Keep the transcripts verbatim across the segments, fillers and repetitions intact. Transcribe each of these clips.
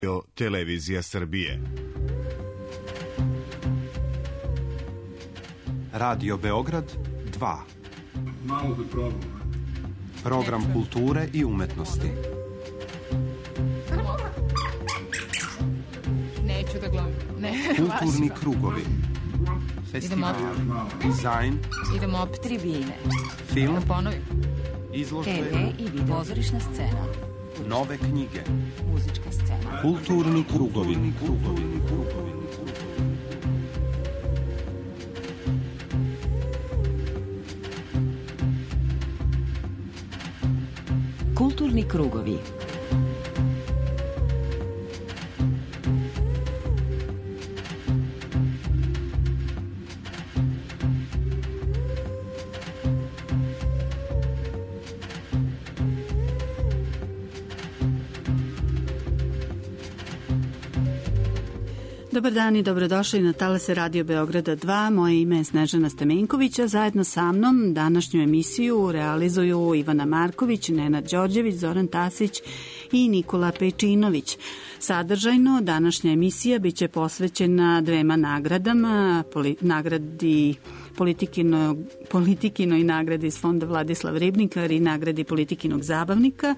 Televizija Srbije. Radio Beograd dva. Malo da probam. Program kulture i umetnosti. Neću da gledam. Ne, kulturni krugovi. Festival, dizajn. Idemo opet tribine. Film. Da ponovim. Izložbe. te ve i video. Pozorišna scena. Nove knjige. Muzička scena. Kulturni krugovi. Krugovi. Krugovi. Kulturni krugovi. Dobar dan i dobrodošli na talase Radio Beograda dva. Moje ime je Snežana Stamenkovića. Zajedno sa mnom današnju emisiju realizuju Ivana Marković, Nenad Đorđević, Zoran Tasić i Nikola Pejčinović. Sadržajno, današnja emisija biće posvećena dvema nagradama, poli, nagradi Politikino, Politikinoj nagradi iz fonda Vladislav Ribnikar i nagradi Politikinog zabavnika,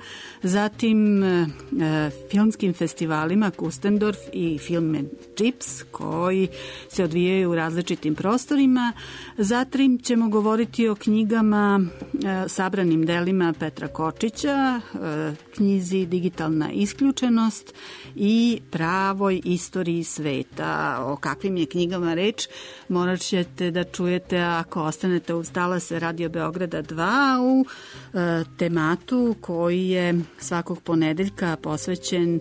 zatim e, filmskim festivalima Kustendorf i Film Čips koji se odvijaju u različitim prostorima. Zatim ćemo govoriti o knjigama, e, sabranim delima Petra Kočića, e, knjizi Digitalna isključenost i Pravoj istoriji sveta. O kakvim je knjigama reč morat ćete da čujete ako ostanete uz talase Radio Beograda dva u e, tematu koji je svakog ponedeljka posvećen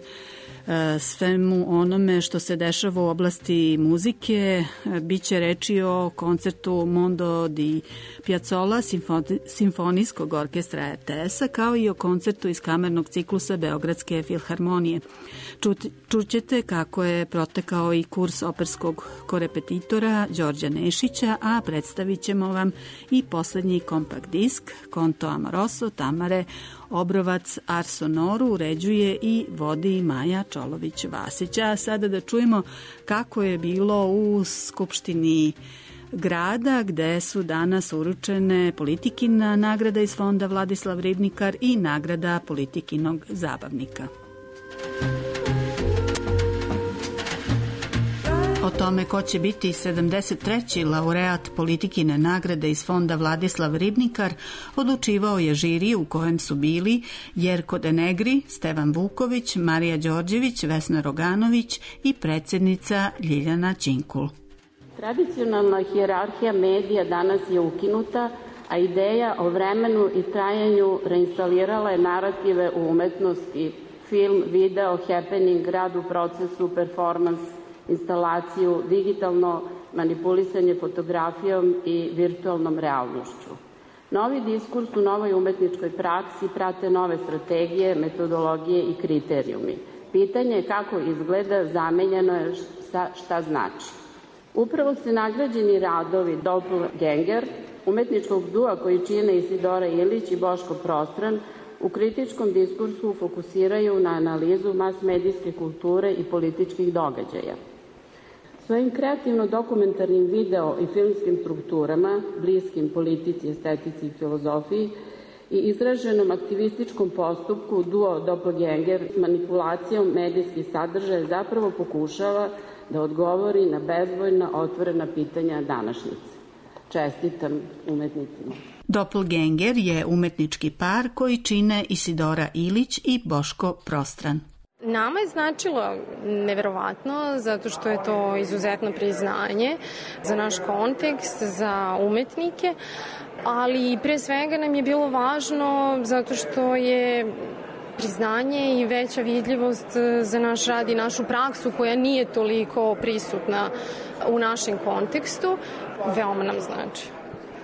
e, svemu onome što se dešava u oblasti muzike. E, biće reči o koncertu Mondo di Piazzolla Simfoni, Simfonijskog orkestra er te es-a kao i o koncertu iz kamernog ciklusa Beogradske filharmonije. Čut, čućete kako je protekao i kurs operskog korepetitora Đorđa Nešića, a predstavit ćemo vam i poslednji kompakt disk Conto Amoroso Tamare Obrovac Arsonoru uređuje i vodi Maja Čolović-Vasić. A sada da čujemo kako je bilo u Skupštini grada gde su danas uručene Politikina nagrada iz fonda Vladislav Ribnikar i nagrada Politikinog zabavnika. O tome ko će biti sedamdeset treći laureat Politikine nagrade iz fonda Vladislav Ribnikar odlučivao je žiri u kojem su bili Jerko Denegri, Stevan Vuković, Marija Đorđević, Vesna Roganović i predsjednica Ljiljana Ćinkul. Tradicionalna hijerarhija medija danas je ukinuta, a ideja o vremenu i trajanju reinstalirala je narative u umetnosti, film, video, happening, rad u procesu, performans, instalaciju, digitalno manipulisanje fotografijom i virtualnom realnošću. Novi diskurs u novoj umetničkoj praksi prate nove strategije, metodologije i kriterijumi. Pitanje je kako izgleda, zamenjeno je sa šta znači. Upravo se nagrađeni radovi Doppelganger, umetničkog dua koji čine Isidora Ilić i Boško Prostran, u kritičkom diskursu fokusiraju na analizu mas-medijske kulture i političkih događaja. Svojim kreativno-dokumentarnim video i filmskim strukturama, bliskim politici, estetici i filozofiji i izraženom aktivističkom postupku duo Doppelganger s manipulacijom medijskih sadržaja zapravo pokušava da odgovori na bezbojna otvorena pitanja današnjice. Čestitam umetnicima. Doppelganger je umetnički par koji čine Isidora Ilić i Boško Prostran. Nama je značilo neverovatno zato što je to izuzetno priznanje za naš kontekst, za umetnike, ali pre svega nam je bilo važno zato što je priznanje i veća vidljivost za naš rad i našu praksu koja nije toliko prisutna u našem kontekstu, veoma nam znači.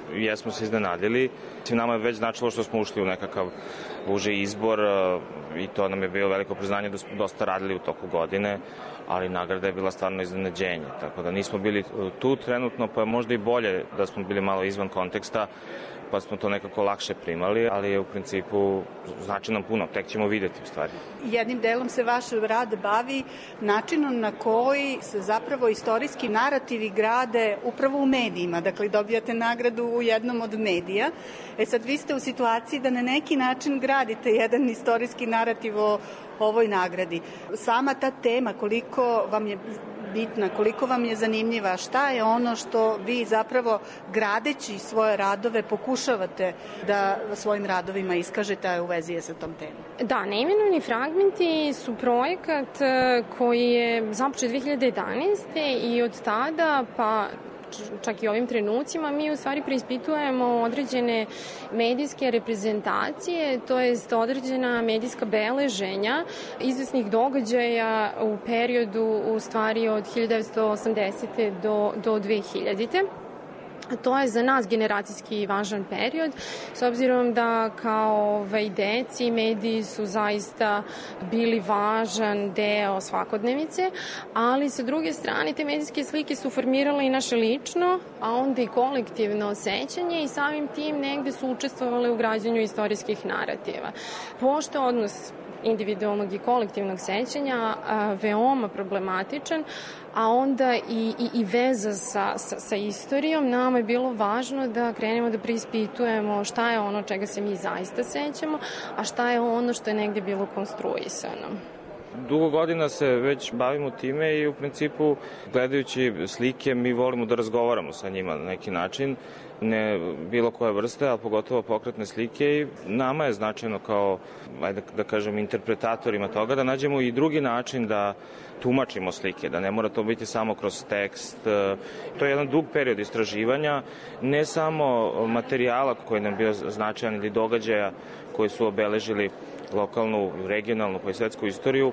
jesmo se iznenadili. Nama je već značilo što smo ušli u nekakav uži izbor i to nam je bilo veliko priznanje da smo dosta radili u toku godine, ali nagrada je bila stvarno iznenađenje. Tako da nismo bili tu trenutno, pa je možda i bolje da smo bili malo izvan konteksta, pa smo to nekako lakše primali, ali je u principu znači nam puno, tek ćemo videti u stvari. Jednim delom se vaš rad bavi načinom na koji se zapravo istorijski narativi grade upravo u medijima, dakle dobijate nagradu u jednom od medija. E sad vi ste u situaciji da na neki način gradite jedan istorijski narativ o ovoj nagradi. Sama ta tema, koliko vam je bitna, koliko vam je zanimljiva, šta je ono što vi zapravo gradeći svoje radove pokušavate da svojim radovima iskažete, a u vezi je sa tom temom? Da, Neimenovni fragmenti su projekat koji je započet dve hiljade jedanaeste. i od tada pa čak i ovim trenucima mi u stvari preispitujemo određene medijske reprezentacije, to jest određena medijska beleženja izvesnih događaja u periodu u stvari od hiljadu devetsto osamdesete do, do dve hiljadite. To je za nas generacijski važan period, s obzirom da kao ovaj, deci mediji su zaista bili važan deo svakodnevice, ali sa druge strane te medijske slike su formirale i naše lično, a onda i kolektivno sećanje i samim tim negde su učestvovale u građanju istorijskih narativa. Pošto odnos individualnog i kolektivnog sećanja a, veoma problematičan, a onda i, i, i veza sa, sa, sa istorijom, nama je bilo važno da krenemo da preispitujemo šta je ono čega se mi zaista sećamo, a šta je ono što je negde bilo konstruisano. Dugo godina se već bavimo time i u principu gledajući slike mi volimo da razgovaramo sa njima na neki način, ne bilo koje vrste, a pogotovo pokretne slike i nama je značajno kao, ajde da kažem, interpretatorima toga da nađemo i drugi način da tumačimo slike, da ne mora to biti samo kroz tekst. To je jedan dug period istraživanja, ne samo materijala koji nam bio značajan ili događaja koji su obeležili lokalnu, regionalnu pa i svetsku istoriju,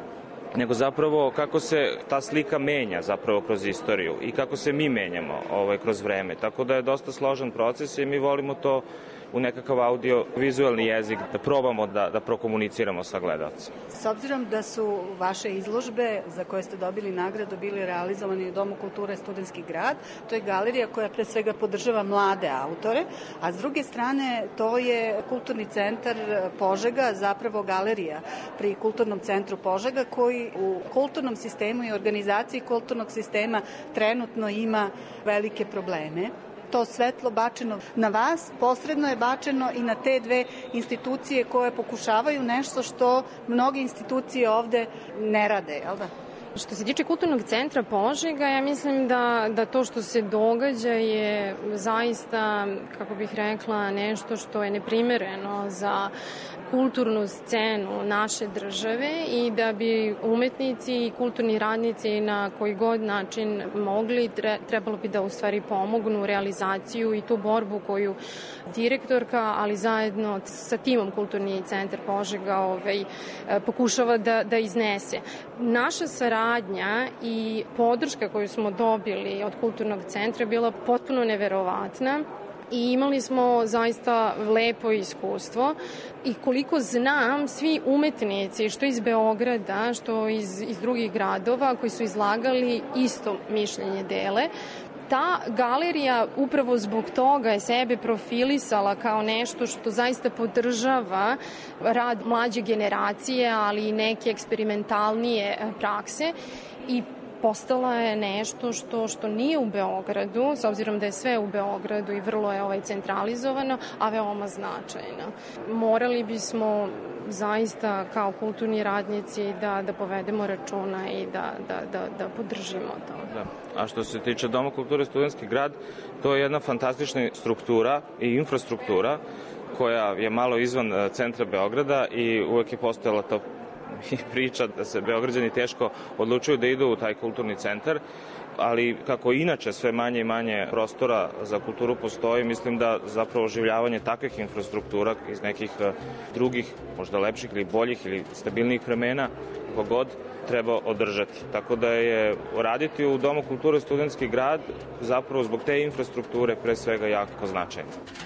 nego zapravo kako se ta slika menja zapravo kroz istoriju i kako se mi menjamo ovaj, kroz vreme. Tako da je dosta složen proces i mi volimo to u nekakav audio-vizualni jezik da probamo da, da prokomuniciramo sa gledalcem. S obzirom da su vaše izložbe za koje ste dobili nagradu bili realizovani u Domu kulture Studentski grad, to je galerija koja pre svega podržava mlade autore, a s druge strane to je Kulturni centar Požega, zapravo galerija pri Kulturnom centru Požega koji u kulturnom sistemu i organizaciji kulturnog sistema trenutno ima velike probleme. To svetlo bačeno na vas, posredno je bačeno i na te dve institucije koje pokušavaju nešto što mnoge institucije ovde ne rade, jel da? Što se tiče Kulturnog centra Požega, ja mislim da, da to što se događa je zaista, kako bih rekla, nešto što je neprimereno za kulturnu scenu naše države i da bi umetnici i kulturni radnici na koji god način mogli, trebalo bi da u stvari pomognu realizaciju i tu borbu koju direktorka, ali zajedno sa timom Kulturni centar Požega ovaj, pokušava da, da iznese. Naša saradnja i podrška koju smo dobili od Kulturnog centra je bila potpuno neverovatna. I imali smo zaista lepo iskustvo i koliko znam, svi umetnici, što iz Beograda, što iz, iz drugih gradova koji su izlagali isto mišljenje dele, ta galerija upravo zbog toga je sebe profilisala kao nešto što zaista podržava rad mlađe generacije, ali i neke eksperimentalnije prakse i postala je nešto što, što nije u Beogradu, s obzirom da je sve u Beogradu i vrlo je ovaj centralizovano, a veoma značajno. Morali bismo zaista kao kulturni radnici da, da povedemo računa i da, da, da, da podržimo to. Da. A što se tiče Doma kulture Studentski grad, to je jedna fantastična struktura i infrastruktura koja je malo izvan centra Beograda i uvek je postojala to i priča da se Beograđani teško odlučuju da idu u taj kulturni centar, ali kako inače sve manje i manje prostora za kulturu postoji, mislim da zapravo oživljavanje takvih infrastruktura iz nekih drugih, možda lepših ili boljih ili stabilnijih vremena kako god treba održati. Tako da je raditi u Domu kulture Studentski grad zapravo zbog te infrastrukture pre svega jako značajno.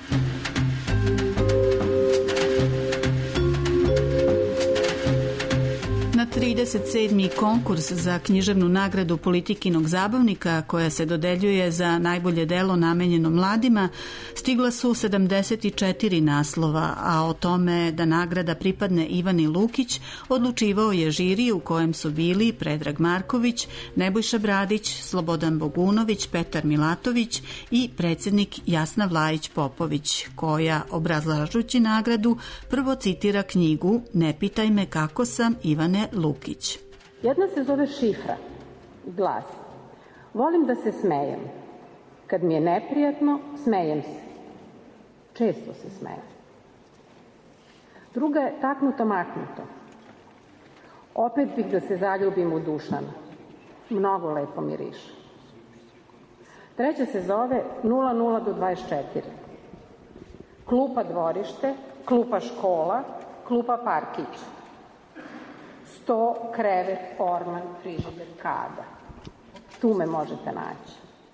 trideset sedmi konkurs za književnu nagradu Politikinog zabavnika, koja se dodeljuje za najbolje delo namenjeno mladima, stigla su sedamdeset četiri naslova, a o tome da nagrada pripadne Ivani Lukić odlučivao je žiri u kojem su bili Predrag Marković, Nebojša Bradić, Slobodan Bogunović, Petar Milatović i predsednik Jasna Vlajić-Popović, koja, obrazlažući nagradu, prvo citira knjigu Ne pitaj me kako sam Ivane Lukić. Jedna se zove Šifra i glasi: volim da se smejem. Kad mi je neprijatno, smejem se. Često se smejem. Druga je Taknuto maknuto. Opet bih da se zaljubim u Dušana. Mnogo lepo miriše. Treća se zove nula nula do dvadeset četiri. Klupa dvorište, klupa škola, klupa parkić. Sto, krevet, orman, frižider, kada. Tu me možete naći.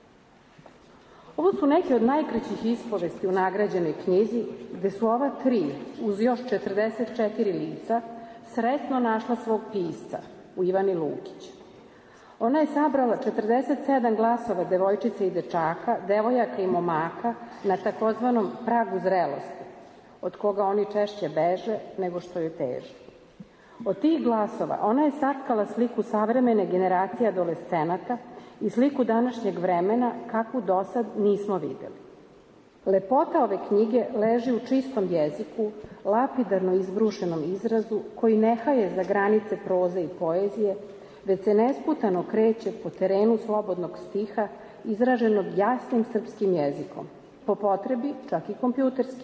Ovo su neke od najkraćih ispovesti u nagrađenoj knjizi, gde su ova tri, uz još četrdeset četiri lica, sretno našla svog pisca u Ivani Lukić. Ona je sabrala četrdeset sedam glasova devojčice i dečaka, devojaka i momaka na takozvanom pragu zrelosti, od koga oni češće beže nego što joj teže. Od tih glasova ona je satkala sliku savremene generacije adolescenata i sliku današnjeg vremena kakvu do sad nismo videli. Lepota ove knjige leži u čistom jeziku, lapidarno izbrušenom izrazu koji ne haje za granice proze i poezije, već se nesputano kreće po terenu slobodnog stiha izraženog jasnim srpskim jezikom, po potrebi čak i kompjuterski.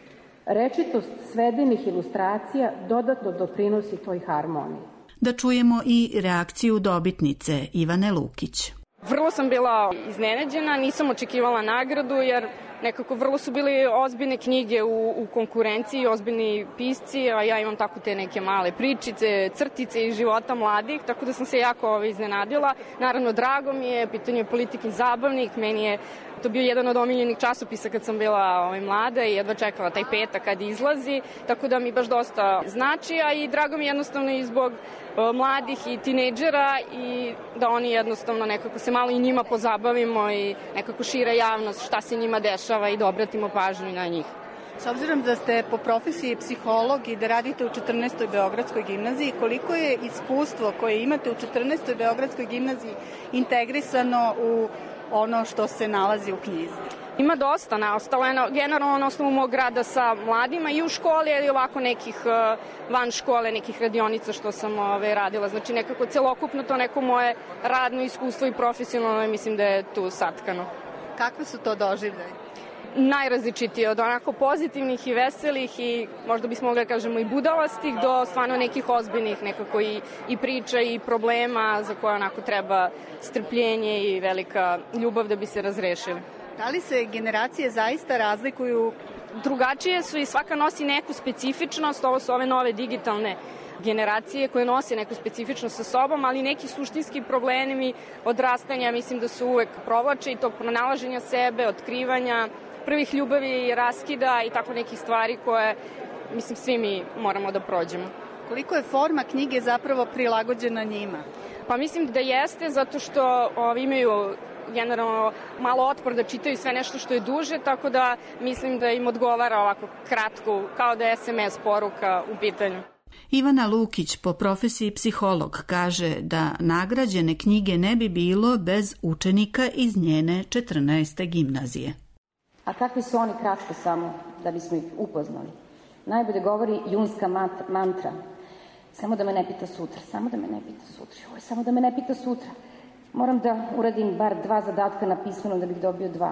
Rečitost svedenih ilustracija dodatno doprinosi toj harmoniji. Da čujemo i reakciju dobitnice Ivane Lukić. Vrlo sam bila iznenađena, nisam očekivala nagradu jer nekako vrlo su bili ozbiljne knjige u, u konkurenciji, ozbiljni pisci, a ja imam tako te neke male pričice, crtice iz života mladih, tako da sam se jako ovaj, iznenadila. Naravno, drago mi je, pitanje je Politikin zabavnik, meni je to bio jedan od omiljenih časopisa kad sam bila ovaj, mlada i jedva čekala taj petak kad izlazi, tako da mi baš dosta znači, a i drago mi je jednostavno i zbog uh, mladih i tinejdžera i da oni jednostavno nekako se malo i njima pozabavimo i nekako šire javnost šta se njima dešava i da obratimo pažnju na njih. S obzirom da ste po profesiji psiholog i da radite u četrnaestoj Beogradskoj gimnaziji, koliko je iskustvo koje imate u četrnaestoj Beogradskoj gimnaziji integrisano u ono što se nalazi u knjizi? Ima dosta, naostalo je generalno na osnovu mog rada sa mladima i u školi, ali ovako nekih van škole, nekih radionica što sam ove, radila. Znači nekako celokupno to neko moje radno iskustvo i profesionalno mislim da je tu satkano. Kakve su to doživljaje? Najrazličitije, od onako pozitivnih i veselih i možda bismo mogli da kažemo i budalastih do stvarno nekih ozbiljnih nekako i, i priča i problema za koje onako treba strpljenje i velika ljubav da bi se razrešili. Da li se generacije zaista razlikuju? Drugačije su i svaka nosi neku specifičnost, ovo su ove nove digitalne generacije koje nose neku specifičnost sa sobom, ali neki suštinski problemi odrastanja mislim da su uvek provlače i tog pronalaženja sebe, otkrivanja, prvih ljubavi i raskida i tako nekih stvari koje, mislim, svi mi moramo da prođemo. Koliko je forma knjige zapravo prilagođena njima? Pa mislim da jeste, zato što ovi imaju generalno malo otpor da čitaju sve nešto što je duže, tako da mislim da im odgovara ovako kratko, kao da je es em es poruka u pitanju. Ivana Lukić, po profesiji psiholog, kaže da nagrađene knjige ne bi bilo bez učenika iz njene četrnaeste gimnazije. A kakvi su oni kratko samo, da bismo ih upoznali? Najbolje govori junska mantra. Samo da me ne pita sutra, samo da me ne pita sutra. Ovo je samo da me ne pita sutra. Moram da uradim bar dva zadatka na pismeno da bih dobio dva.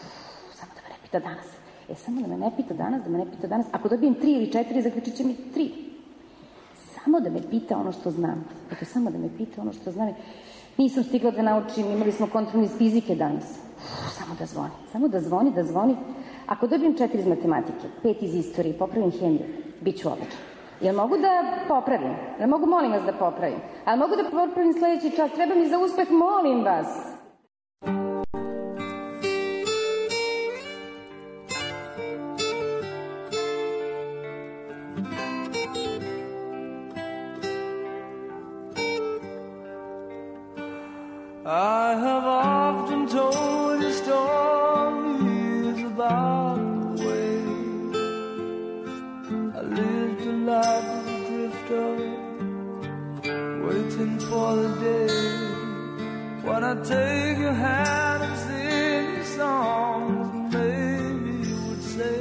Samo da me ne pita danas. E, samo da me ne pita danas, da me ne pita danas. Ako dobijem tri ili četiri, zaključit će mi tri. Samo da me pita ono što znam. Dakle, samo da me pita ono što znam. Nisam stigla da naučim, imali smo kontrolni iz fizike danas. Uf, samo da zvoni. Samo da zvoni, da zvoni. Ako dobijem četiri iz matematike, pet iz istorije, popravim hemiju, bit ću odličan. Jel mogu da popravim? Jel mogu, molim vas, da popravim? Ali mogu da popravim sledeći čas? Treba mi za uspeh, molim vas. I have often told you stories about the way I lived a life as a drifter, waiting for the day when I take your hand and sing you songs, and maybe you would say,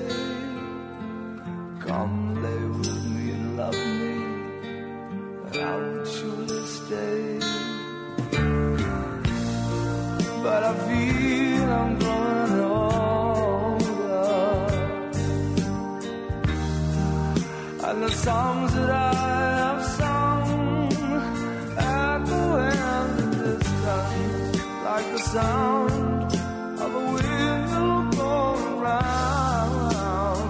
come lay with me and love me, and I would surely stay. But I feel I'm growing older, and the songs that I have sung echo in the distance like the sound of a wheel going round.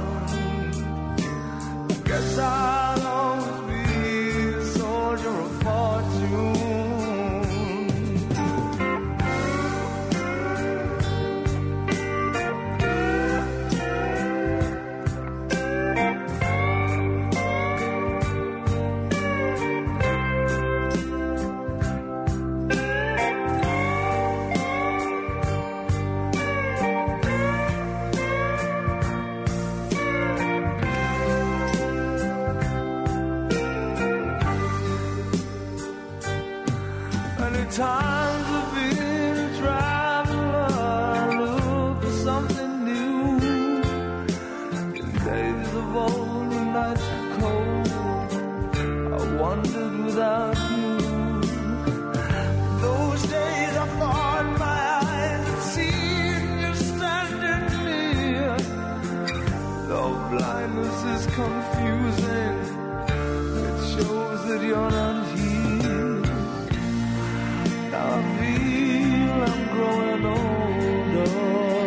I guess I'll always be a soldier of fortune. Times I've been a traveler, look for something new. In days of old, the nights were cold, I wandered without you. Those days I thought my eyes had seen you standing near. Though blindness is confusing, it shows that you're not here. I feel I'm growing older,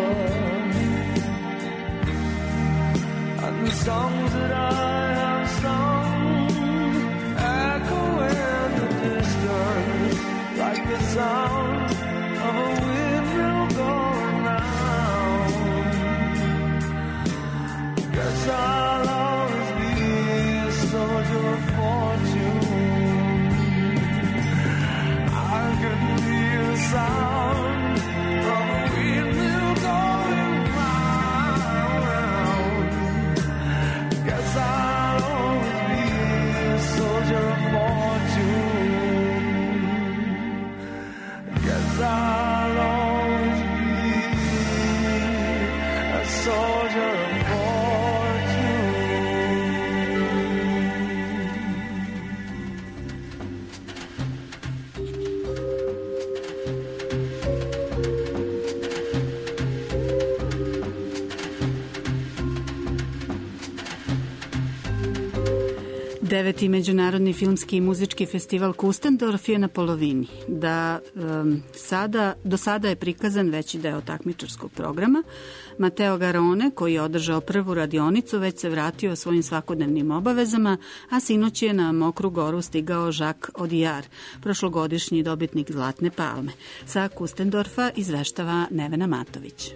and the songs that I have sung echo in the distance like the sound of a windmill going round. Guess I'll always be a soldier of fortune. I can hear the sound of a windmill going round. Guess I'll always be a soldier of fortune. Guess I'll always be a soldier of fortune. Deveti međunarodni filmski i muzički festival Kustendorf je na polovini. Da, um, sada, do sada je prikazan veći deo takmičarskog programa. Mateo Garone, koji je održao prvu radionicu, već se vratio svojim svakodnevnim obavezama, a sinoć je na Mokru Goru stigao Jacques Audiard, prošlogodišnji dobitnik Zlatne palme. Sa Kustendorfa izveštava Nevena Matović.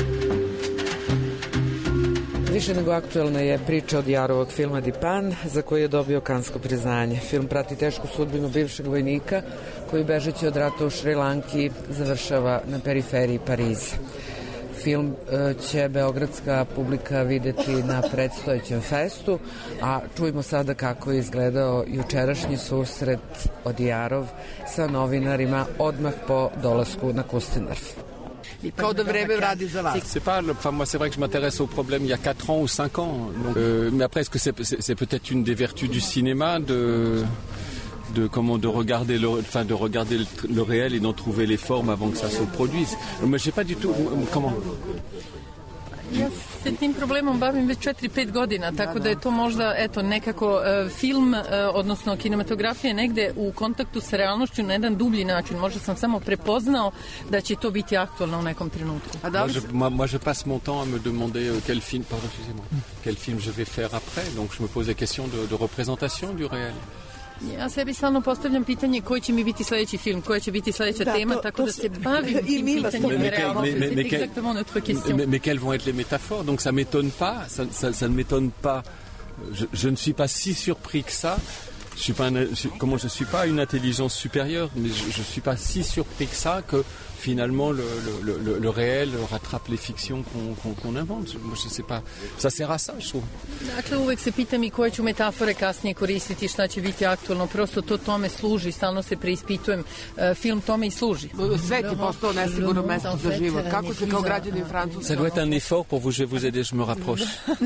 Više nego aktuelna je priča od Jarovog filma Dipan, za koji je dobio Kansko priznanje. Film prati tešku sudbinu bivšeg vojnika koji, bežeći od rata u Šrilanki, završava na periferiji Pariza. Film će beogradska publika videti na predstojećem festu, a čujmo sada kako je izgledao jučerašnji susret Audiardov sa novinarima odmah po dolasku na Kustendorf. Kao da vreme radi za vas. C'est pas, enfin moi c'est vrai que je m'intéresse au problème il y a quatre ans ou cinq ans. Donc, euh, mais après est-ce que c'est, c'est, c'est peut-être une des vertus du cinéma de de comment de regarder le enfin de regarder le, le réel et d'en trouver les formes avant que ça se produise. Moi j'ai pas du tout comment Ja se tim problemom bavim već četiri pet godina, tako da, da. da je to možda eto, nekako uh, film, uh, odnosno kinematografija negde u kontaktu sa realnošću na jedan dublji način. Možda sam samo prepoznao da će to biti aktualno u nekom trenutku. A da li... moi, je, moi, moi, je passe mon temps à me demander quel film, pardon, excusez-moi, quel film je vais faire après, donc je me pose la question de, de représentation du réel. Ja sebi stalno postavljam pitanje koji će mi biti sledeći film, koja će biti sledeća da, tema, to, tako to da se bavim tim pitanjem realnosti. C'est exactement notre question. Mais, mais quelles vont être les métaphores? Donc ça m'étonne pas, ça, ça, ça ne m'étonne pas. Je, je ne suis pas si surpris que ça. Je suis pas un, je, comment je suis pas une intelligence supérieure, mais je, je suis pas si surpris que ça que finalement le, le, le, le réel rattrape les fictions qu'on, qu'on, qu'on invente. Moi, je sais pas. Ça sert à ça, je trouve. Dakle, uvek se pitam i koje ću metafore kasnije koristiti, šta će biti aktualno. Prosto to tome služi, stalno se preispitujem. Film tome i služi. Svet je postao nesigurno mesto za život. Kako se kao građanin Francuska... Ça doit être un effort pour vous, je vais vous aider, je me rapproche.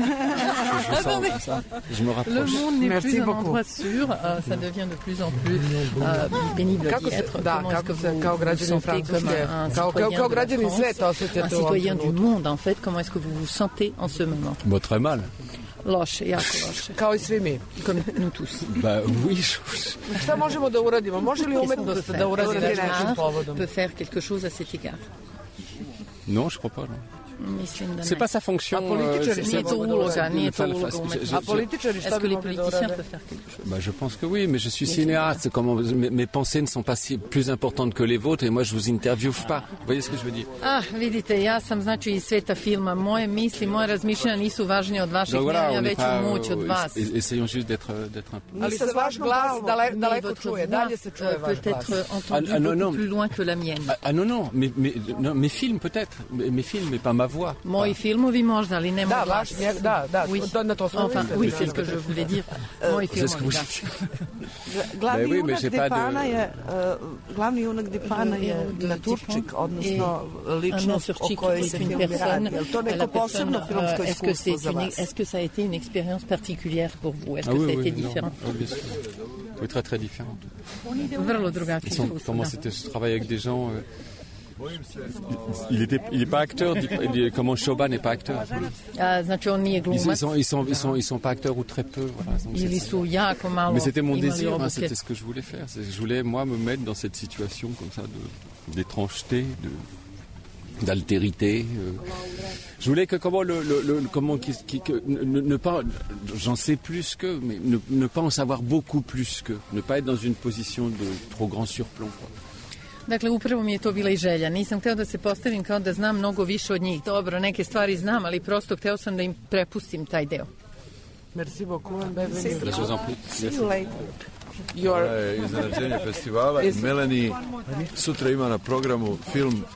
Je vous sens ça. Je me rapproche. Le monde n'est plus un endroit sûr, ça devient de plus en plus pénible d'y être. Da, kako se kao građanin Francuske un kao, citoyen kao, kao de la France, un citoyen du monde, en fait, comment est-ce que vous vous sentez en ce moment? Bah, très mal. Loše, jako loše. Kao i svi mi. Comme nous tous. Bah, oui. Šta možemo da uradimo? Može li umetnost da uradi nečim povodom? Peut faire quelque chose à cet égard? Non, je crois pas, non. Mislim da ne. C'est pas sa fonction. A političari nije to uloga, nije to uloga umetnosti. A političari šta bi mogli da urade? Bah, je pense que oui, mais je suis cinéaste. Comment, mes, mes pensées ne sont pas si, plus importantes que les vôtres et moi je vous interviewe pas. Vous voyez ce que je veux dire? Ah, vidite, ja sam znači iz sveta filma. Moje misli, moje razmišljanja nisu važnije od vaših, nemam ja veću moć od vas. Essayons juste d'être d'être un peu. Ali se vaš glas daleko čuje, dalje se čuje vaš glas. Peut-être entendu beaucoup plus loin que la mienne. Ah non non, mais mes films peut-être, mes films mais pas ma voix. Moji filmovi možda, ali ne moj da, glas. Vaš, da, da, oui. to, na to smo enfin, oui, c'est ce que je voulais dire. Moji filmovi, da. Glavni junak Depana je, glavni junak Depana je naturčik, odnosno ličnost o kojoj se film radi. Je to neko posebno filmsko iskustvo za vas? Est-ce que ça a été une expérience particulière pour vous? Est-ce que ça a été différent? Oui, très très différent. Vrlo drugačije iskustvo. Comment c'était, je travaille avec des gens... Il était, il est pas acteur. Il, comment Chauvin n'est pas acteur. A, znači on nije glumac. Ils sont, ils sont, ils sont, ils sont pas acteurs ou très peu. Voilà. Donc Ili su jako malo. Mais c'était mon désir. Hein, c'était ce que je voulais faire. Je voulais moi me mettre dans cette situation comme ça de d'étrangeté, de d'altérité. Euh. Je voulais que comment le, le, le comment qui, qui, que, ne, ne pas, j'en sais plus que, mais ne, ne pas en savoir beaucoup plus que, ne pas être dans une position de trop grand surplomb. Quoi. Dakle, upravo mi je to bila i želja. Nisam hteo da se postavim kao da znam mnogo više od njih. Dobro, neke stvari znam, ali prosto hteo sam da im prepustim taj deo. Merci beaucoup. Merci. See you later. Your... Iznenađenje festivala i Melanie sutra ima na programu film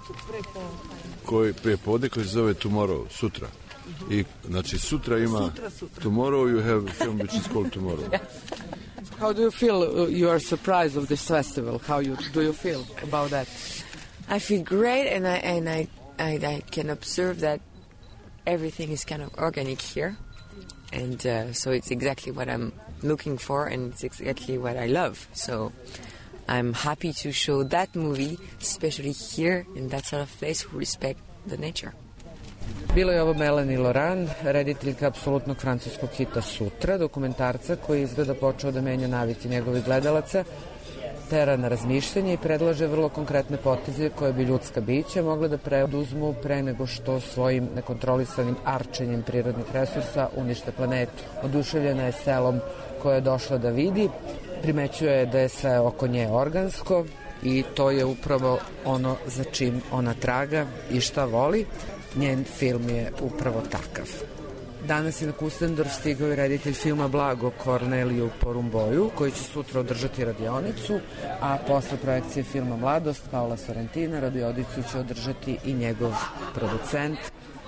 koji prepodne koji se zove Tomorrow, sutra. I znači sutra ima sutra, sutra. Tomorrow you have a film which is called Tomorrow. How do you feel uh, you are surprised of this festival? How you do you feel about that? I feel great, and I and I, I I can observe that everything is kind of organic here, and uh, so it's exactly what I'm looking for, and it's exactly what I love. So I'm happy to show that movie, especially here in that sort of place who respect the nature. Bilo je ovo Melanie Laurent, rediteljka apsolutnog francuskog hita Sutra, dokumentarca koji izgleda počeo da menja navike njegovih gledalaca, tera na razmišljanje i predlaže vrlo konkretne poteze koje bi ljudska bića mogla da preduzmu pre nego što svojim nekontrolisanim arčenjem prirodnih resursa unište planetu. Oduševljena je selom koje je došla da vidi, primećuje da je sve oko nje organsko i to je upravo ono za čim ona traga i šta voli. Njen film je upravo takav. Danas je na Kustendorf stigao i reditelj filma Blago Korneliju Porumboju, koji će sutra održati radionicu, a posle projekcije filma Mladost Paola Sorrentina radionicu će održati i njegov producent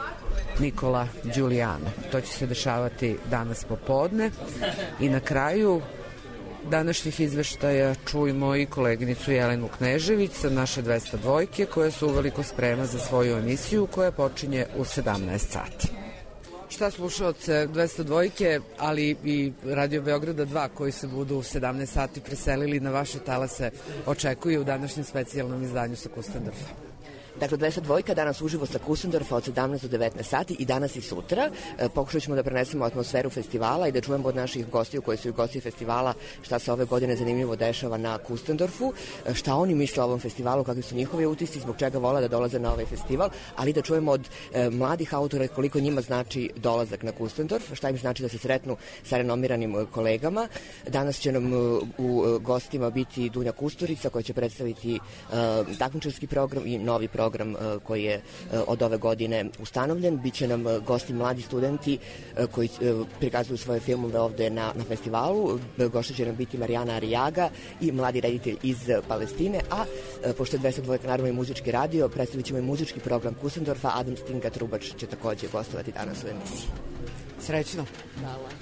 Nikola Giuliano. To će se dešavati danas popodne. I na kraju današnjih izveštaja čujemo i koleginicu Jelenu Knežević sa naše dvesta dvojke koja se uveliko sprema za svoju emisiju koja počinje u sedamnaest sati. Šta slušaoce dvesta dvojke, ali i Radio Beograda dva koji se budu u sedamnaest sati preselili na vaše talase očekuju u današnjem specijalnom izdanju sa Kustendorfa? Dakle, dvesta dvojka danas uživo sa Kusendorfa od sedamnaest do devetnaest sati i danas i sutra. E, pokušat ćemo da prenesemo atmosferu festivala i da čujemo od naših gostiju koji su i gosti festivala šta se ove godine zanimljivo dešava na Kusendorfu, e, šta oni misle o ovom festivalu, kakvi su njihovi utisci, zbog čega vole da dolaze na ovaj festival, ali da čujemo od e, mladih autora koliko njima znači dolazak na Kusendorf, šta im znači da se sretnu sa renomiranim kolegama. Danas će nam u, u gostima biti Dunja Kusturica koja će predstaviti uh, takmičarski program i novi program uh, koji je uh, od ove godine ustanovljen. Biće nam uh, gosti mladi studenti uh, koji uh, prikazuju svoje filmove ovde na, na festivalu. Gošća će nam biti Marijana Arijaga i mladi reditelj iz uh, Palestine, a uh, pošto je dvesta dvojka naravno i muzički radio, predstavit ćemo i muzički program Kusendorfa. Adam Stinga Trubač će takođe gostovati danas u emisiji. Srećno. Hvala.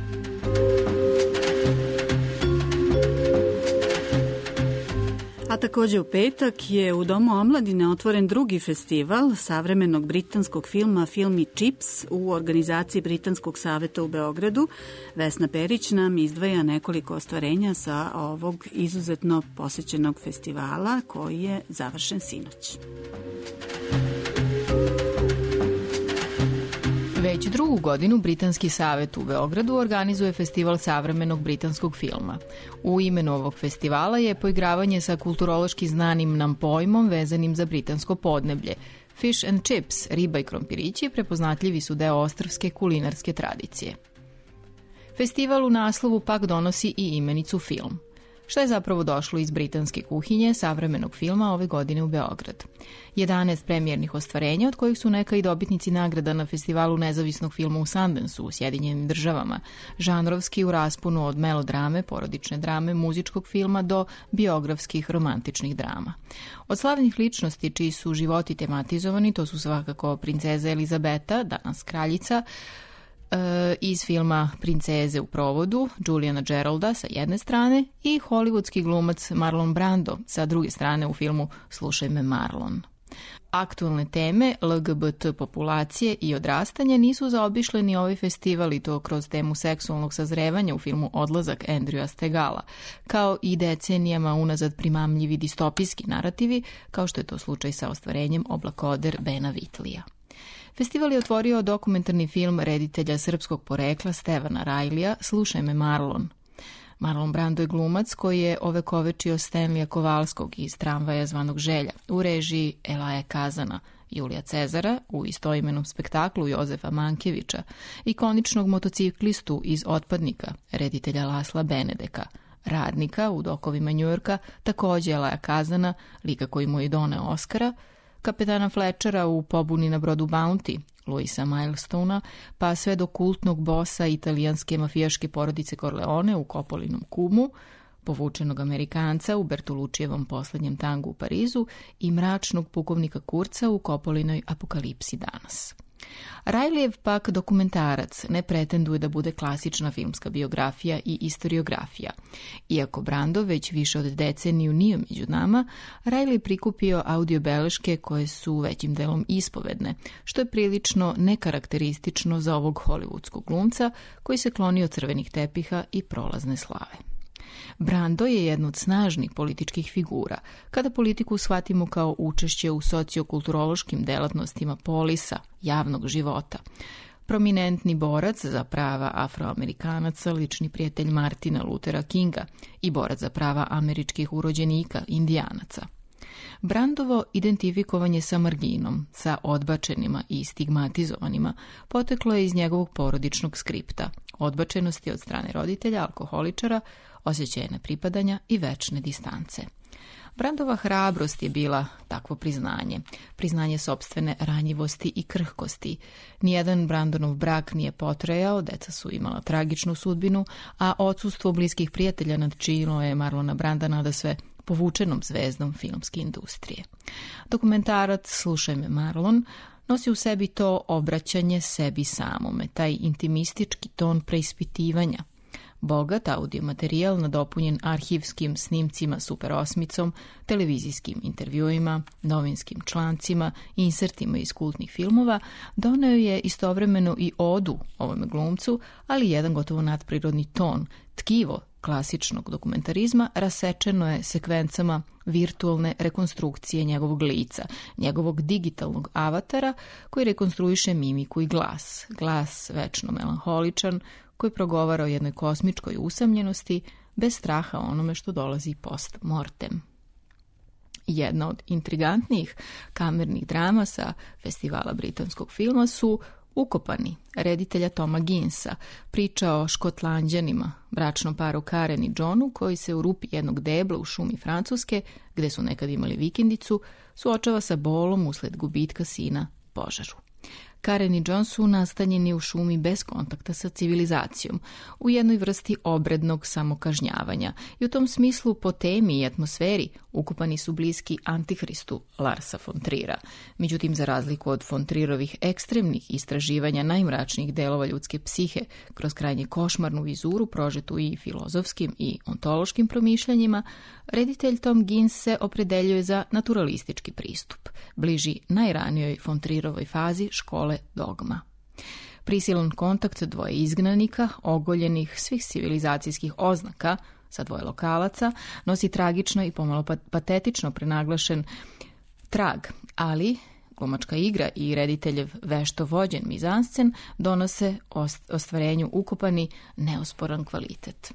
A takođe u petak je u Domu omladine otvoren drugi festival savremenog britanskog filma Film i Chips u organizaciji Britanskog saveta u Beogradu. Vesna Perić nam izdvaja nekoliko ostvarenja sa ovog izuzetno posećenog festivala koji je završen sinoć. Već drugu godinu Britanski savet u Beogradu organizuje festival savremenog britanskog filma. U imenu ovog festivala je poigravanje sa kulturološki znanim nam pojmom vezanim za britansko podneblje. Fish and chips, riba i krompirići, prepoznatljivi su deo ostrvske kulinarske tradicije. Festival u naslovu pak donosi i imenicu film. Šta je zapravo došlo iz britanske kuhinje savremenog filma ove godine u Beograd? jedanaest premijernih ostvarenja, od kojih su neka i dobitnici nagrada na festivalu nezavisnog filma u Sundanceu u Sjedinjenim državama, žanrovski u rasponu od melodrame, porodične drame, muzičkog filma do biografskih romantičnih drama. Od slavnih ličnosti čiji su životi tematizovani, to su svakako princeza Elizabeta, danas kraljica, iz filma Princeze u provodu, Juliana Geralda sa jedne strane i hollywoodski glumac Marlon Brando sa druge strane u filmu Slušaj me Marlon. Aktualne teme L G B T populacije i odrastanja nisu zaobišle ni ovaj festival i to kroz temu seksualnog sazrevanja u filmu Odlazak Andrewa Stegala, kao i decenijama unazad primamljivi distopijski narativi, kao što je to slučaj sa ostvarenjem Oblakoder Bena Vitlija. Festival je otvorio dokumentarni film reditelja srpskog porekla Stevana Rajlija Slušaj me Marlon. Marlon Brando je glumac koji je ovekovečio Stanleya Kovalskog iz Tramvaja zvanog Želja u režiji Elaja Kazana, Julija Cezara u istoimenom spektaklu Jozefa Mankevića, ikoničnog motociklistu iz Otpadnika, reditelja Lasla Benedeka, Radnika u Dokovima Njujorka, takođe Elaja Kazana, lika koji mu je doneo Oskara, kapetana Fletchera u Pobuni na brodu Bounty, Louisa Milestona, pa sve do kultnog bosa italijanske mafijaške porodice Corleone u Coppolinom kumu, povučenog Amerikanca u Bertoluccijevom poslednjem tangu u Parizu i mračnog pukovnika Kurca u Coppolinoj Apokalipsi danas. Rajlijev pak dokumentarac ne pretenduje da bude klasična filmska biografija i istoriografija. Iako Brando već više od deceniju nije među nama, Rajlij je prikupio audiobeleške koje su većim delom ispovedne, što je prilično nekarakteristično za ovog hollywoodskog glumca koji se kloni od crvenih tepiha i prolazne slave. Brando je jedna od snažnih političkih figura, kada politiku shvatimo kao učešće u sociokulturološkim delatnostima polisa, javnog života. Prominentni borac za prava afroamerikanaca, lični prijatelj Martina Luthera Kinga i borac za prava američkih urođenika, indijanaca. Brandovo identifikovanje sa marginom, sa odbačenima i stigmatizovanima, poteklo je iz njegovog porodičnog skripta, odbačenosti od strane roditelja, alkoholičara, osjećaja nepripadanja i večne distance. Brandova hrabrost je bila takvo priznanje, priznanje sopstvene ranjivosti i krhkosti. Nijedan Brandonov brak nije potrajao, deca su imala tragičnu sudbinu, a odsustvo bliskih prijatelja nadčinilo je Marlona Branda nadasve povučenom zvezdom filmske industrije. Dokumentarac Slušaj me Marlon nosi u sebi to obraćanje sebi samome, taj intimistički ton preispitivanja. Bogat audio materijal nadopunjen arhivskim snimcima Super osmicom, televizijskim intervjuima, novinskim člancima, insertima iz kultnih filmova, doneo je istovremeno i odu ovome glumcu, ali jedan gotovo nadprirodni ton, tkivo klasičnog dokumentarizma rasečeno je sekvencama virtualne rekonstrukcije njegovog lica, njegovog digitalnog avatara koji rekonstruiše mimiku i glas. Glas večno melanholičan koji progovara o jednoj kosmičkoj usamljenosti bez straha o onome što dolazi post mortem. Jedna od intrigantnijih kamernih drama sa festivala britanskog filma su Ukopani, reditelja Toma Ginsa, priča o Škotlanđanima, bračnom paru Karen i Johnu, koji se u rupi jednog debla u šumi Francuske, gde su nekad imali vikendicu, suočava sa bolom usled gubitka sina požaru. Karen i John su nastanjeni u šumi bez kontakta sa civilizacijom, u jednoj vrsti obrednog samokažnjavanja i u tom smislu po temi i atmosferi Ukopani su bliski Antihristu Larsa von Trira. Međutim, za razliku od von Trirovih ekstremnih istraživanja najmračnijih delova ljudske psihe kroz krajnje košmarnu vizuru prožetu i filozofskim i ontološkim promišljanjima, reditelj Tom Gins se opredeljuje za naturalistički pristup, bliži najranijoj von Trirovoj fazi škole dogma. Prisilan kontakt dvoje izgnanika, ogoljenih svih civilizacijskih oznaka, sa dvoje lokalaca, nosi tragično i pomalo patetično prenaglašen trag, ali glumačka igra i rediteljev vešto vođen mizanscen donose ostvarenju Ukopani neosporan kvalitet.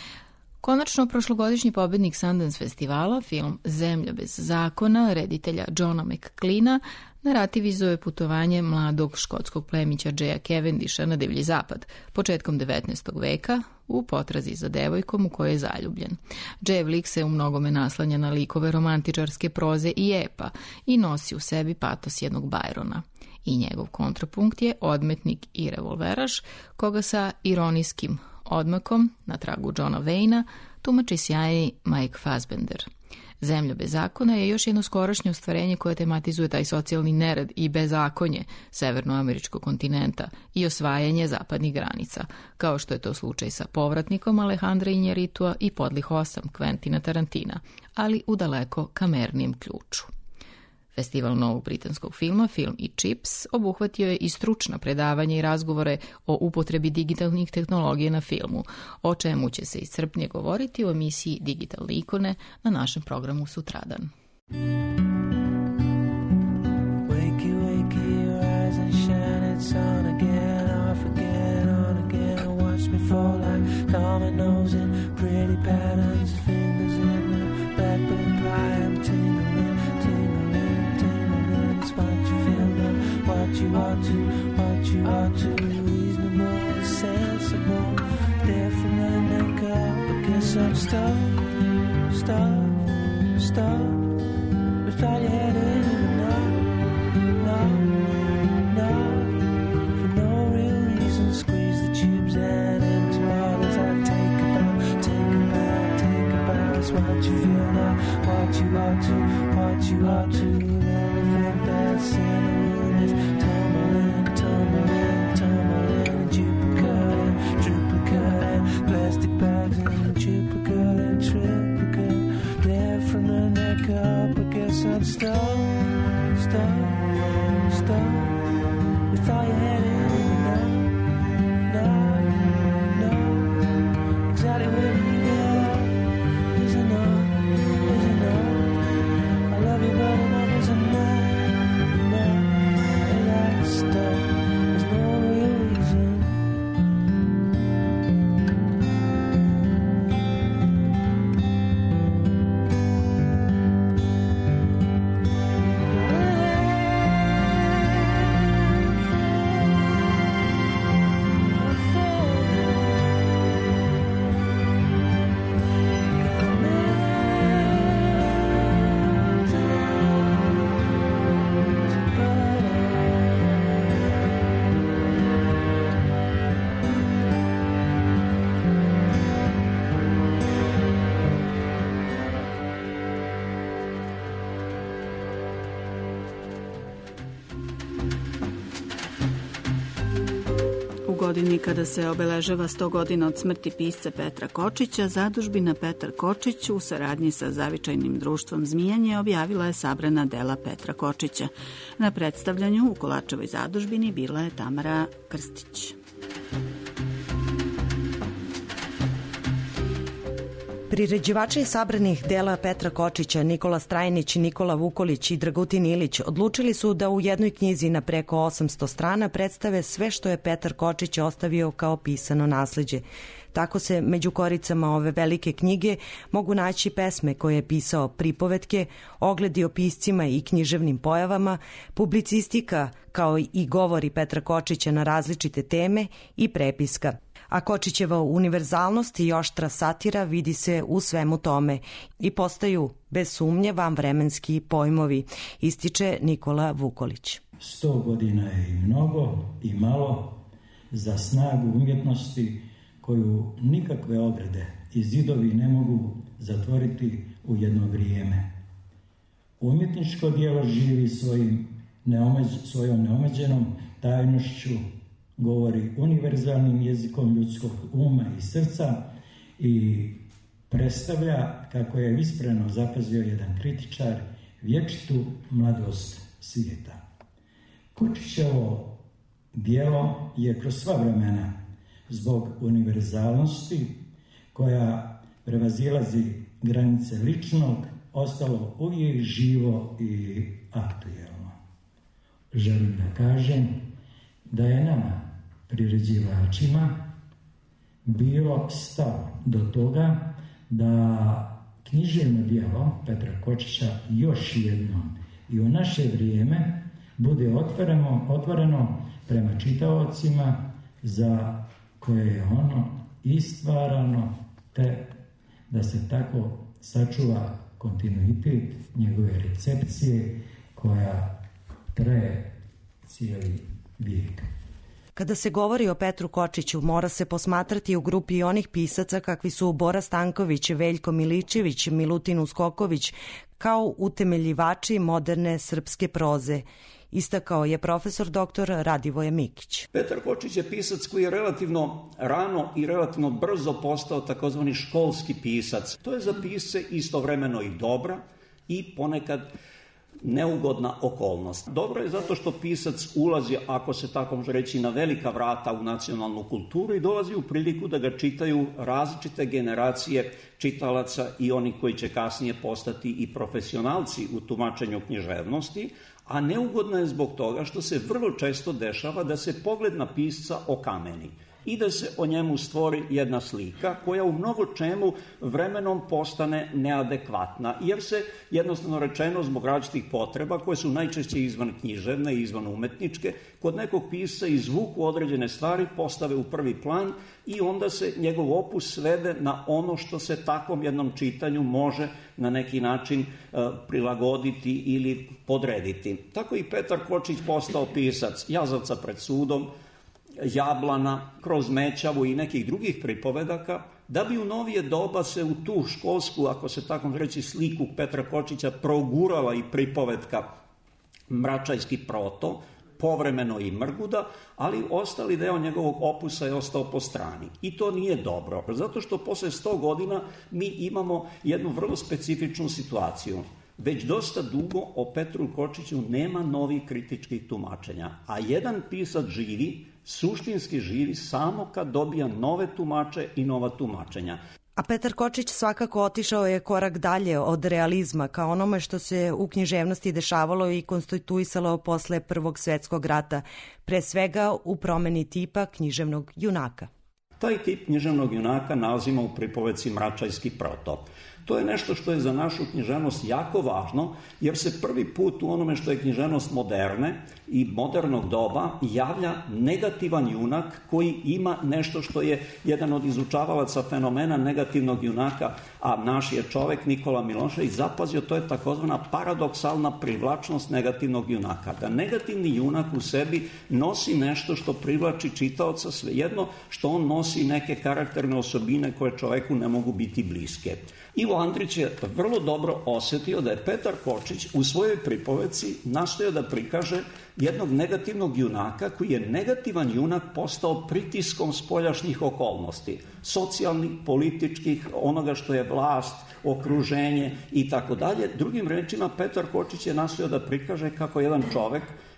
Konačno, prošlogodišnji pobednik Sundance festivala, film Zemlja bez zakona, reditelja Johna McCleana, narativizuje putovanje mladog škotskog plemića Jaya Cavendisha na divlji zapad, početkom devetnaestog veka, u potrazi za devojkom u kojoj je zaljubljen. Jayev lik se u mnogome naslanja na likove romantičarske proze i epa i nosi u sebi patos jednog Byrona. I njegov kontrapunkt je odmetnik i revolveraš, koga sa ironijskim odmakom, na tragu Johna Wayna, tumači sjajni Mike Fassbender. Zemlja bez zakona je još jedno skorašnje ostvarenje koje tematizuje taj socijalni nered i bezakonje severnoameričkog kontinenta i osvajanje zapadnih granica, kao što je to slučaj sa Povratnikom Alejandra Injaritua i Podlih osam Quentina Tarantina, ali u daleko kamernijem ključu. Festival novog britanskog filma Film i Chips obuhvatio je i stručna predavanja i razgovore o upotrebi digitalnih tehnologija na filmu, o čemu će se iscrpnije govoriti u emisiji Digitalne ikone na našem programu sutradan. Wakey, wakey, your eyes and shine, it's on again, off again, on again, watch me fall like dominoes in pretty patterns, fingers in the back, but I'm tingling, tingling. What you feel now, what you ought to, what you ought to, reasonable, sensible, different than they go. But guess I'm stuck, stuck, stuck. Without your head in it, no, no, no. For no real reason, squeeze the tubes and into bottles. I take a bow, take a bow, take a bow. It's what you feel now, what you ought to, what you ought to. That's in the room is tumbling, tumbling, tumbling, duplicate and triplicate and plastic bags and duplicate and triplicate. There from the neck up, I guess I'm stuck, stuck, stuck. Without your head in it, no, no, no. Exactly where you go is enough, is enough. I love you, but enough is enough. godini kada se obeležava sto godina od smrti pisca Petra Kočića, zadužbina Petar Kočić u saradnji sa zavičajnim društvom Zmijanje objavila je sabrana dela Petra Kočića. Na predstavljanju u Kolačevoj zadužbini bila je Tamara Krstić. Priređivači sabranih dela Petra Kočića, Nikola Strajnić, Nikola Vukolić i Dragutin Ilić odlučili su da u jednoj knjizi na preko osamsto strana predstave sve što je Petar Kočić ostavio kao pisano nasleđe. Tako se među koricama ove velike knjige mogu naći pesme koje je pisao, pripovetke, ogledi o piscima i književnim pojavama, publicistika kao i govori Petra Kočića na različite teme i prepiska. A Kočićeva univerzalnost i oštra satira vidi se u svemu tome i postaju bez sumnje vanvremenski pojmovi, ističe Nikola Vukolić. Sto godina je i mnogo i malo za snagu umjetnosti koju nikakve ograde i zidovi ne mogu zatvoriti u jedno vrijeme. Umjetničko djelo živi svojim neomeđ, svojom neomeđenom tajnošću, govori univerzalnim jezikom ljudskog uma i srca i predstavlja, kako je ispravno zapazio jedan kritičar, vječitu mladost svijeta. Kočićevo djelo je kroz sva vremena zbog univerzalnosti koja prevazilazi granice ličnog ostalo uvijek živo i aktuelno. Želim da kažem da je nama, priređivačima, bilo stalo do toga da književno djelo Petra Kočića još jednom i u naše vrijeme bude otvoreno, otvoreno prema čitaocima za koje je ono istvarano, te da se tako sačuva kontinuitet njegove recepcije koja traje cijeli vijek. Kada se govori o Petru Kočiću, mora se posmatrati u grupi onih pisaca kakvi su Bora Stanković, Veljko Miličević, Milutin Uskoković, kao utemeljivači moderne srpske proze. Istakao je profesor doktor Radivoje Mikić. Petar Kočić je pisac koji je relativno rano i relativno brzo postao takozvani školski pisac. To je za pisce istovremeno i dobra i ponekad neugodna okolnost. Dobro je zato što pisac ulazi, ako se tako može reći, na velika vrata u nacionalnu kulturu i dolazi u priliku da ga čitaju različite generacije čitalaca i oni koji će kasnije postati i profesionalci u tumačenju književnosti, a neugodno je zbog toga što se vrlo često dešava da se pogled na pisca okameni i da se o njemu stvori jedna slika koja u mnogo čemu vremenom postane neadekvatna, jer se jednostavno rečeno zbog različitih potreba koje su najčešće izvan književne i izvan umetničke, kod nekog pisca izvuku određene stvari, postave u prvi plan i onda se njegov opus svede na ono što se takvom jednom čitanju može na neki način uh, prilagoditi ili podrediti. Tako i Petar Kočić postao pisac Jazavca pred sudom, Jablana, Kroz Mećavu i nekih drugih pripovedaka, da bi u novije doba se u tu školsku, ako se tako reći, sliku Petra Kočića progurala i pripovedka Mračajski proto, povremeno i Mrguda, ali ostali deo njegovog opusa je ostao po strani. I to nije dobro, zato što posle sto godina mi imamo jednu vrlo specifičnu situaciju. Već dosta dugo o Petru Kočiću nema novih kritičkih tumačenja, a jedan pisac živi, suštinski živi samo kad dobija nove tumače i nova tumačenja. A Petar Kočić svakako otišao je korak dalje od realizma ka onome što se u književnosti dešavalo i konstituisalo posle Prvog svetskog rata, pre svega u promeni tipa književnog junaka. Taj tip književnog junaka nalazimo u pripovedci Mračajski proto. To je nešto što je za našu književnost jako važno, jer se prvi put u onome što je književnost moderne i modernog doba javlja negativan junak koji ima nešto što je jedan od izučavalaca fenomena negativnog junaka, a naš je čovek Nikola Milošević zapazio, to je takozvana paradoksalna privlačnost negativnog junaka. Da negativni junak u sebi nosi nešto što privlači čitaoca, svejedno što on nosi neke karakterne osobine koje čoveku ne mogu biti bliske. Ivo Andrić je vrlo dobro osetio da je Petar Kočić u svojoj pripovedci nastojao da prikaže jednog negativnog junaka koji je negativan junak postao pritiskom spoljašnjih okolnosti, socijalnih, političkih, onoga što je vlast, okruženje i tako dalje. Drugim rečima, Petar Kočić je nastojao da prikaže kako jedan čovek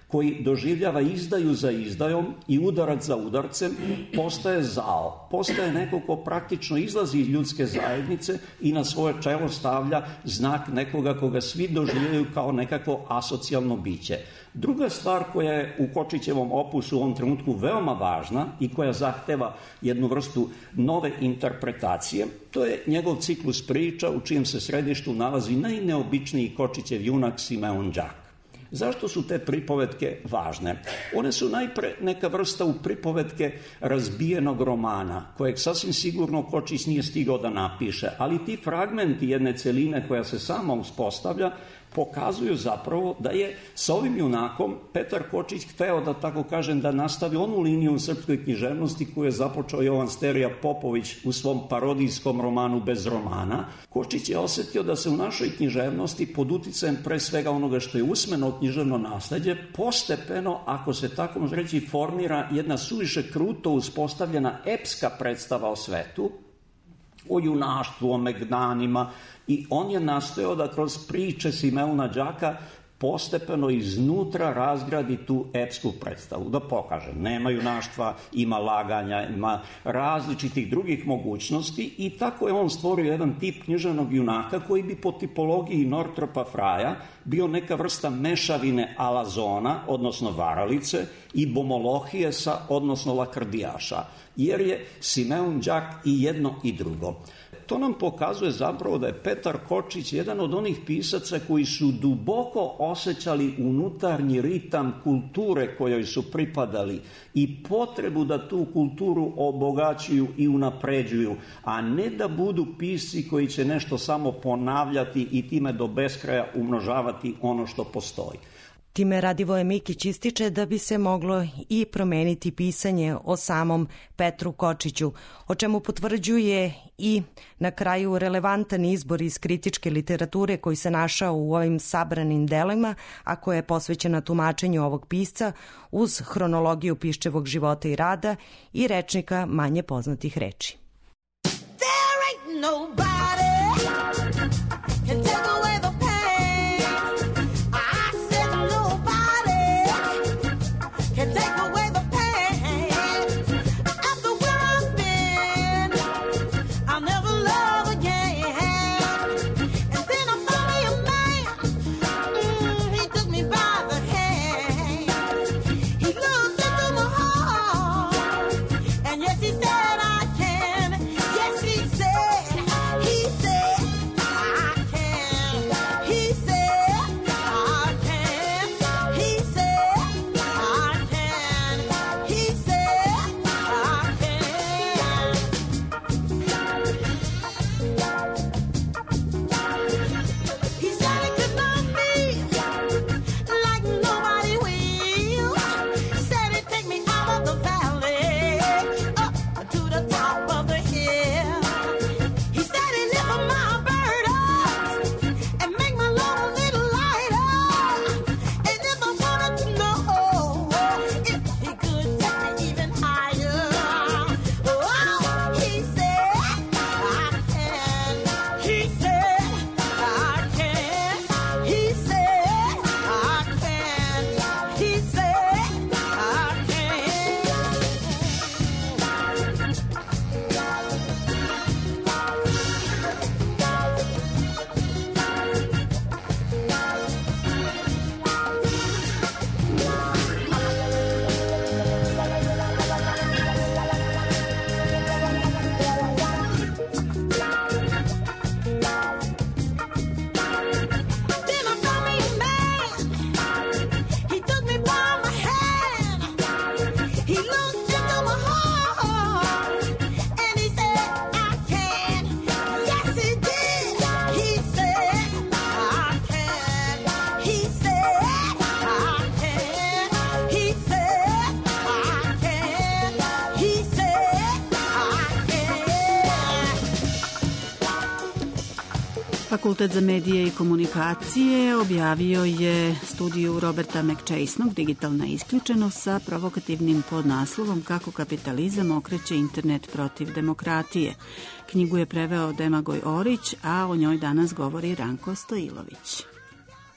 koji doživljava izdaju za izdajom i udarac za udarcem, postaje zao, postaje neko ko praktično izlazi iz ljudske zajednice i na svoje čelo stavlja znak nekoga koga svi doživljaju kao nekako asocijalno biće. Druga stvar koja je u Kočićevom opusu u ovom trenutku veoma važna i koja zahteva jednu vrstu nove interpretacije, to je njegov ciklus priča u čijem se središtu nalazi najneobičniji Kočićev junak Simeon Đak. Zašto su te pripovetke važne? One su najpre neka vrsta u pripovetke razbijenog romana, kojeg sasvim sigurno Kočić nije stigao da napiše, ali ti fragmenti jedne celine koja se sama uspostavlja pokazuju zapravo da je sa ovim junakom Petar Kočić hteo, da tako kažem, da nastavi onu liniju u srpskoj književnosti koju je započeo Jovan Sterija Popović u svom parodijskom romanu Bez romana. Kočić je osetio da se u našoj književnosti pod uticajem pre svega onoga što je usmeno književno nasleđe postepeno, ako se tako može reći, formira jedna suviše kruto uspostavljena epska predstava o svetu, o junaštvu, o megdanima, i on je nastojao da kroz priče Simeona Đaka postepeno iznutra razgradi tu epsku predstavu, da pokaže, nema junaštva, ima laganja, ima različitih drugih mogućnosti i tako je on stvorio jedan tip književnog junaka koji bi po tipologiji Nortropa Fraja bio neka vrsta mešavine alazona, odnosno varalice, i bomolohijesa, odnosno lakrdijaša, jer je Simeon Đak i jedno i drugo. To nam pokazuje zapravo da je Petar Kočić jedan od onih pisaca koji su duboko osjećali unutarnji ritam kulture kojoj su pripadali i potrebu da tu kulturu obogaćuju i unapređuju, a ne da budu pisci koji će nešto samo ponavljati i time do beskraja umnožavati ono što postoji. Time Radivoje Mikić ističe da bi se moglo i promeniti pisanje o samom Petru Kočiću, o čemu potvrđuje i na kraju relevantan izbor iz kritičke literature koji se našao u ovim sabranim delima, a koja je posvećena tumačenju ovog pisca uz hronologiju Piščevog života i rada i rečnika manje poznatih reči. There ain't nobody can take away the Fakultet za medije i komunikacije objavio je studiju Roberta McChesnog Digitalna isključenost sa provokativnim podnaslovom Kako kapitalizam okreće internet protiv demokratije. Knjigu je preveo Demagoj Orić, a o njoj danas govori Ranko Stojilović.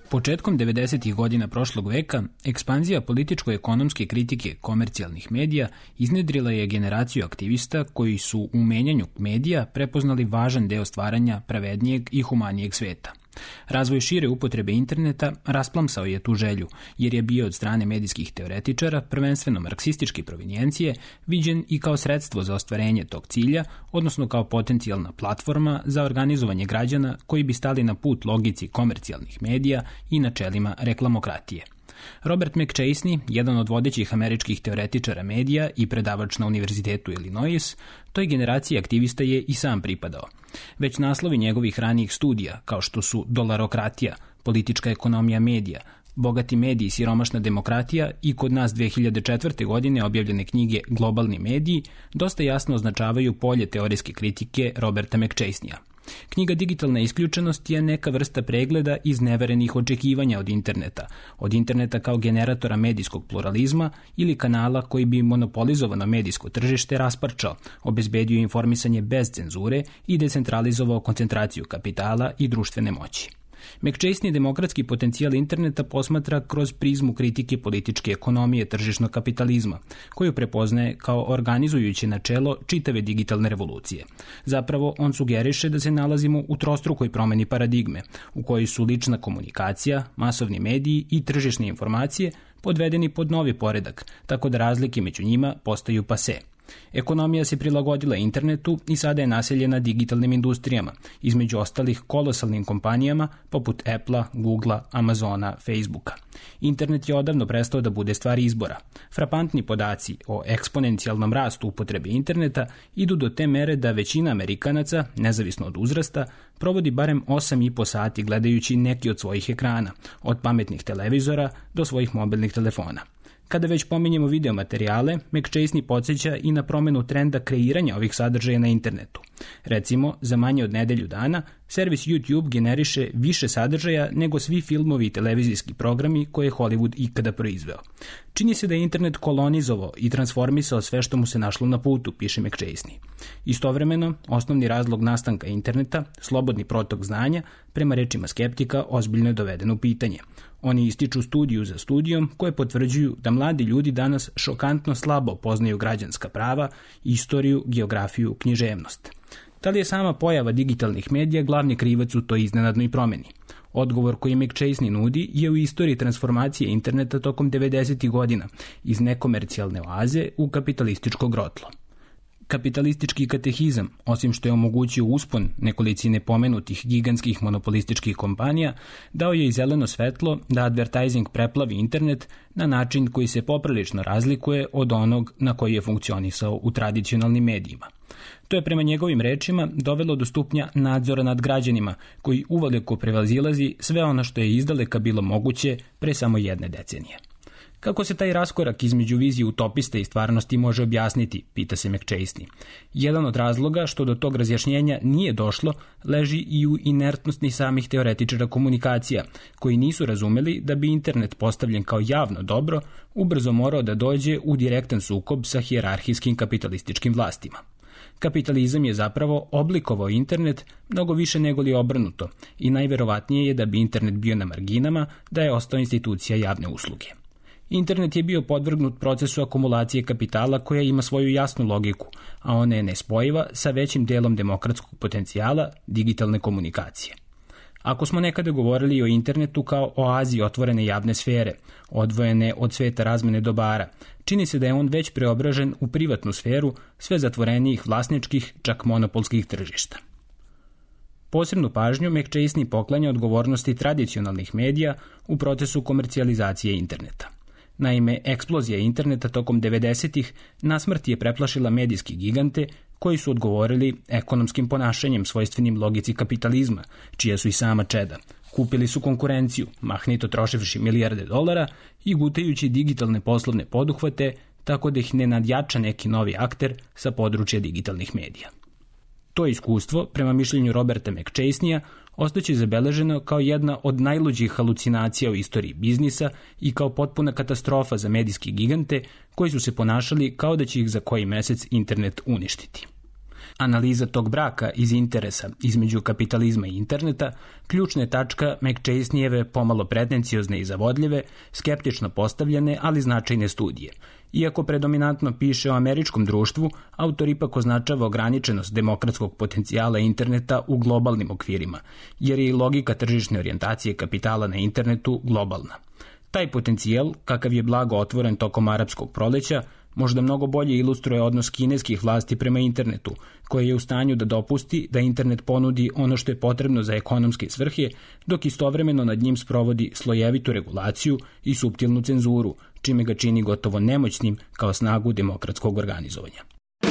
Početkom devedesetih godina prošlog veka, ekspanzija političko-ekonomske kritike komercijalnih medija iznedrila je generaciju aktivista koji su u menjanju medija prepoznali važan deo stvaranja pravednijeg i humanijeg sveta. Razvoj šire upotrebe interneta rasplamsao je tu želju, jer je bio od strane medijskih teoretičara, prvenstveno marksističke provenijencije, viđen i kao sredstvo za ostvarenje tog cilja, odnosno kao potencijalna platforma za organizovanje građana koji bi stali na put logici komercijalnih medija i načelima reklamokratije. Robert McChesney, jedan od vodećih američkih teoretičara medija i predavač na Univerzitetu Illinois, toj generaciji aktivista je i sam pripadao. Već naslovi njegovih ranijih studija, kao što su Dolarokratija, politička ekonomija medija, Bogati mediji i siromašna demokratija i kod nas dve hiljade četvrte. godine objavljene knjige Globalni mediji, dosta jasno označavaju polje teorijske kritike Roberta McChesneya. Knjiga Digitalna isključenost je neka vrsta pregleda izneverenih očekivanja od interneta, od interneta kao generatora medijskog pluralizma ili kanala koji bi monopolizovano medijsko tržište rasparčao, obezbedio informisanje bez cenzure i decentralizovao koncentraciju kapitala i društvene moći. McChesney demokratski potencijal interneta posmatra kroz prizmu kritike političke ekonomije tržišnog kapitalizma, koju prepoznaje kao organizujuće načelo čitave digitalne revolucije. Zapravo, on sugeriše da se nalazimo u trostrukoj promeni paradigme, u kojoj su lična komunikacija, masovni mediji i tržišne informacije podvedeni pod novi poredak, tako da razlike među njima postaju pase. Ekonomija se prilagodila internetu i sada je naseljena digitalnim industrijama, između ostalih kolosalnim kompanijama poput Apple-a, Google-a, Amazona, Facebooka. Internet je odavno prestao da bude stvar izbora. Frapantni podaci o eksponencijalnom rastu upotrebe interneta idu do te mere da većina Amerikanaca, nezavisno od uzrasta, provodi barem osam i po sati gledajući neki od svojih ekrana, od pametnih televizora do svojih mobilnih telefona. Kada već pominjemo videomaterijale, McChesney podsjeća i na promenu trenda kreiranja ovih sadržaja na internetu. Recimo, za manje od nedelju dana, servis YouTube generiše više sadržaja nego svi filmovi i televizijski programi koje je Hollywood ikada proizveo. Čini se da je internet kolonizovao i transformisao sve što mu se našlo na putu, piše McChesney. Istovremeno, osnovni razlog nastanka interneta, slobodni protok znanja, prema rečima skeptika, ozbiljno je doveden u pitanje. Oni ističu studiju za studijom koje potvrđuju da mladi ljudi danas šokantno slabo poznaju građanska prava, istoriju, geografiju, književnost. Da li je sama pojava digitalnih medija glavni krivac u toj iznenadnoj promeni? Odgovor koji McChesney nudi je u istoriji transformacije interneta tokom devedesetih godina iz nekomercijalne oaze u kapitalističko grotlo. Kapitalistički katehizam, osim što je omogućio uspon nekolicine pomenutih gigantskih monopolističkih kompanija, dao je i zeleno svetlo da advertising preplavi internet na način koji se poprilično razlikuje od onog na koji je funkcionisao u tradicionalnim medijima. To je prema njegovim rečima dovelo do stupnja nadzora nad građanima, koji uveliko prevazilazi sve ono što je izdaleka bilo moguće pre samo jedne decenije. Kako se taj raskorak između vizije utopiste i stvarnosti može objasniti, pita se McChesney. Jedan od razloga što do tog razjašnjenja nije došlo leži i u inertnosti samih teoretičara komunikacija, koji nisu razumeli da bi internet postavljen kao javno dobro ubrzo morao da dođe u direktan sukob sa hijerarhijskim kapitalističkim vlastima. Kapitalizam je zapravo oblikovao internet mnogo više nego li obrnuto i najverovatnije je da bi internet bio na marginama da je ostao institucija javne usluge. Internet je bio podvrgnut procesu akumulacije kapitala koja ima svoju jasnu logiku, a ona je nespojiva sa većim delom demokratskog potencijala digitalne komunikacije. Ako smo nekada govorili o internetu kao oazi otvorene javne sfere, odvojene od sveta razmene dobara, čini se da je on već preobražen u privatnu sferu sve zatvorenijih vlasničkih, čak monopolskih tržišta. Posebnu pažnju McChesney poklanja odgovornosti tradicionalnih medija u procesu komercijalizacije interneta. Naime, eksplozija interneta tokom devedesetih na smrt je preplašila medijski gigante koji su odgovorili ekonomskim ponašanjem svojstvenim logici kapitalizma, čija su i sama čeda. Kupili su konkurenciju, mahnito trošivši milijarde dolara i gutajući digitalne poslovne poduhvate tako da ih ne nadjača neki novi akter sa područja digitalnih medija. To iskustvo, prema mišljenju Roberta McChesneya, ostaće zabeleženo kao jedna od najluđih halucinacija u istoriji biznisa i kao potpuna katastrofa za medijski gigante koji su se ponašali kao da će ih za koji mesec internet uništiti. Analiza tog braka iz interesa između kapitalizma i interneta ključna je tačka McChesneyjeve pomalo pretenciozne i zavodljive, skeptično postavljene, ali značajne studije. Iako predominantno piše o američkom društvu, autor ipak označava ograničenost demokratskog potencijala interneta u globalnim okvirima, jer je i logika tržišne orijentacije kapitala na internetu globalna. Taj potencijal, kakav je blago otvoren tokom arapskog proleća, možda mnogo bolje ilustruje odnos kineskih vlasti prema internetu, koje je u stanju da dopusti da internet ponudi ono što je potrebno za ekonomske svrhe, dok istovremeno nad njim sprovodi slojevitu regulaciju i suptilnu cenzuru, čime ga čini gotovo nemoćnim kao snagu demokratskog organizovanja.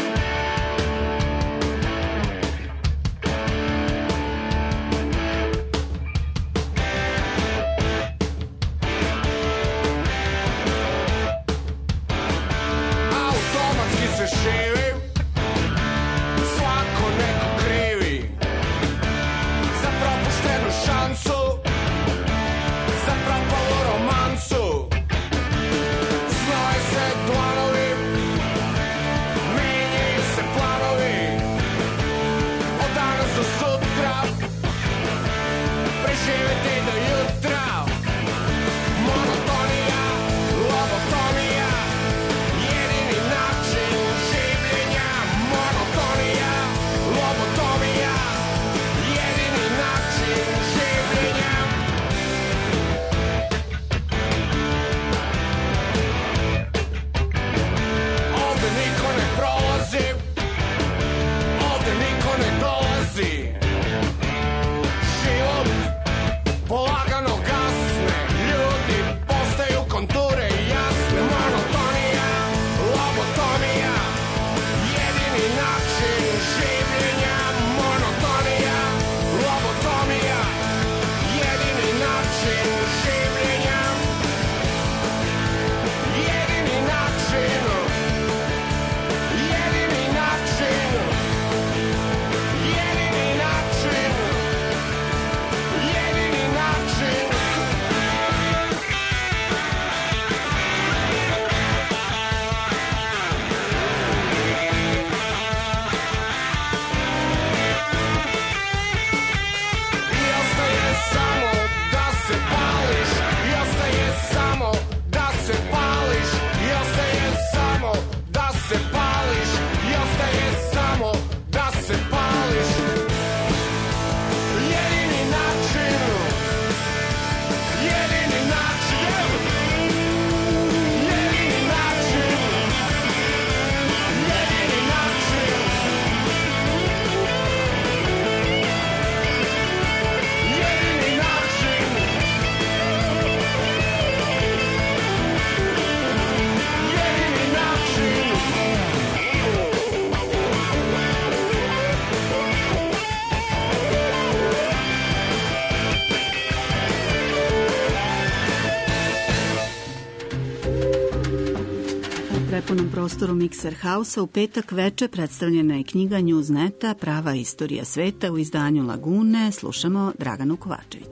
prepunom prostoru Mikser Hausa u petak veče predstavljena je knjiga Newsneta Prava istorija sveta u izdanju Lagune. Slušamo Draganu Kovačević.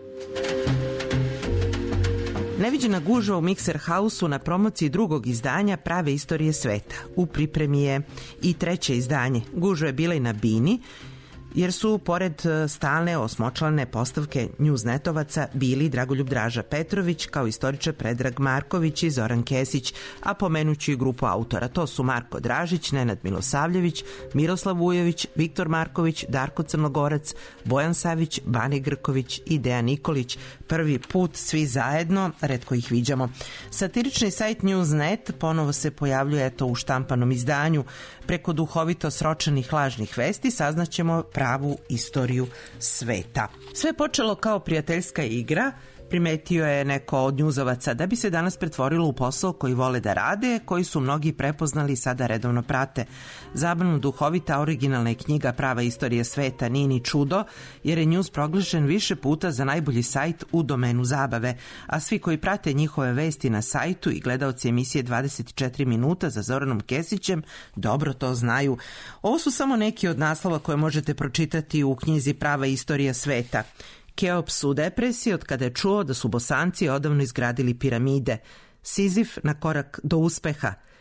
Neviđena gužva u Mikser Hausu na promociji drugog izdanja Prave istorije sveta. U pripremi je i treće izdanje. Gužva je bila i na bini, jer su pored stalne osmočlane postavke Newsnetovaca bili Dragoljub Draža Petrović, kao istoričar Predrag Marković i Zoran Kesić, a pomenuću i grupu autora. To su Marko Dražić, Nenad Milosavljević, Miroslav Vujović, Viktor Marković, Darko Crnogorac, Bojan Savić, Bane Grković i Dejan Nikolić. Prvi put svi zajedno, retko ih viđamo. Satirični sajt Newsnet ponovo se pojavljuje eto u štampanom izdanju. Preko duhovito sročenih lažnih vesti saznaćemo pravu istoriju sveta. Sve počelo kao prijateljska igra, primetio je neko od njuzovaca, da bi se danas pretvorilo u posao koji vole da rade, koji su mnogi prepoznali i sada redovno prate. Zabavno duhovita originalna je knjiga Prava istorija sveta, nije ni čudo, jer je News proglašen više puta za najbolji sajt u domenu zabave, a svi koji prate njihove vesti na sajtu i gledaoci emisije dvadeset četiri minuta za Zoranom Kesićem dobro to znaju. Ovo su samo neki od naslova koje možete pročitati u knjizi Prava istorija sveta. Keops u depresiji od kada je čuo da su Bosanci odavno izgradili piramide. Sizif na korak do uspeha.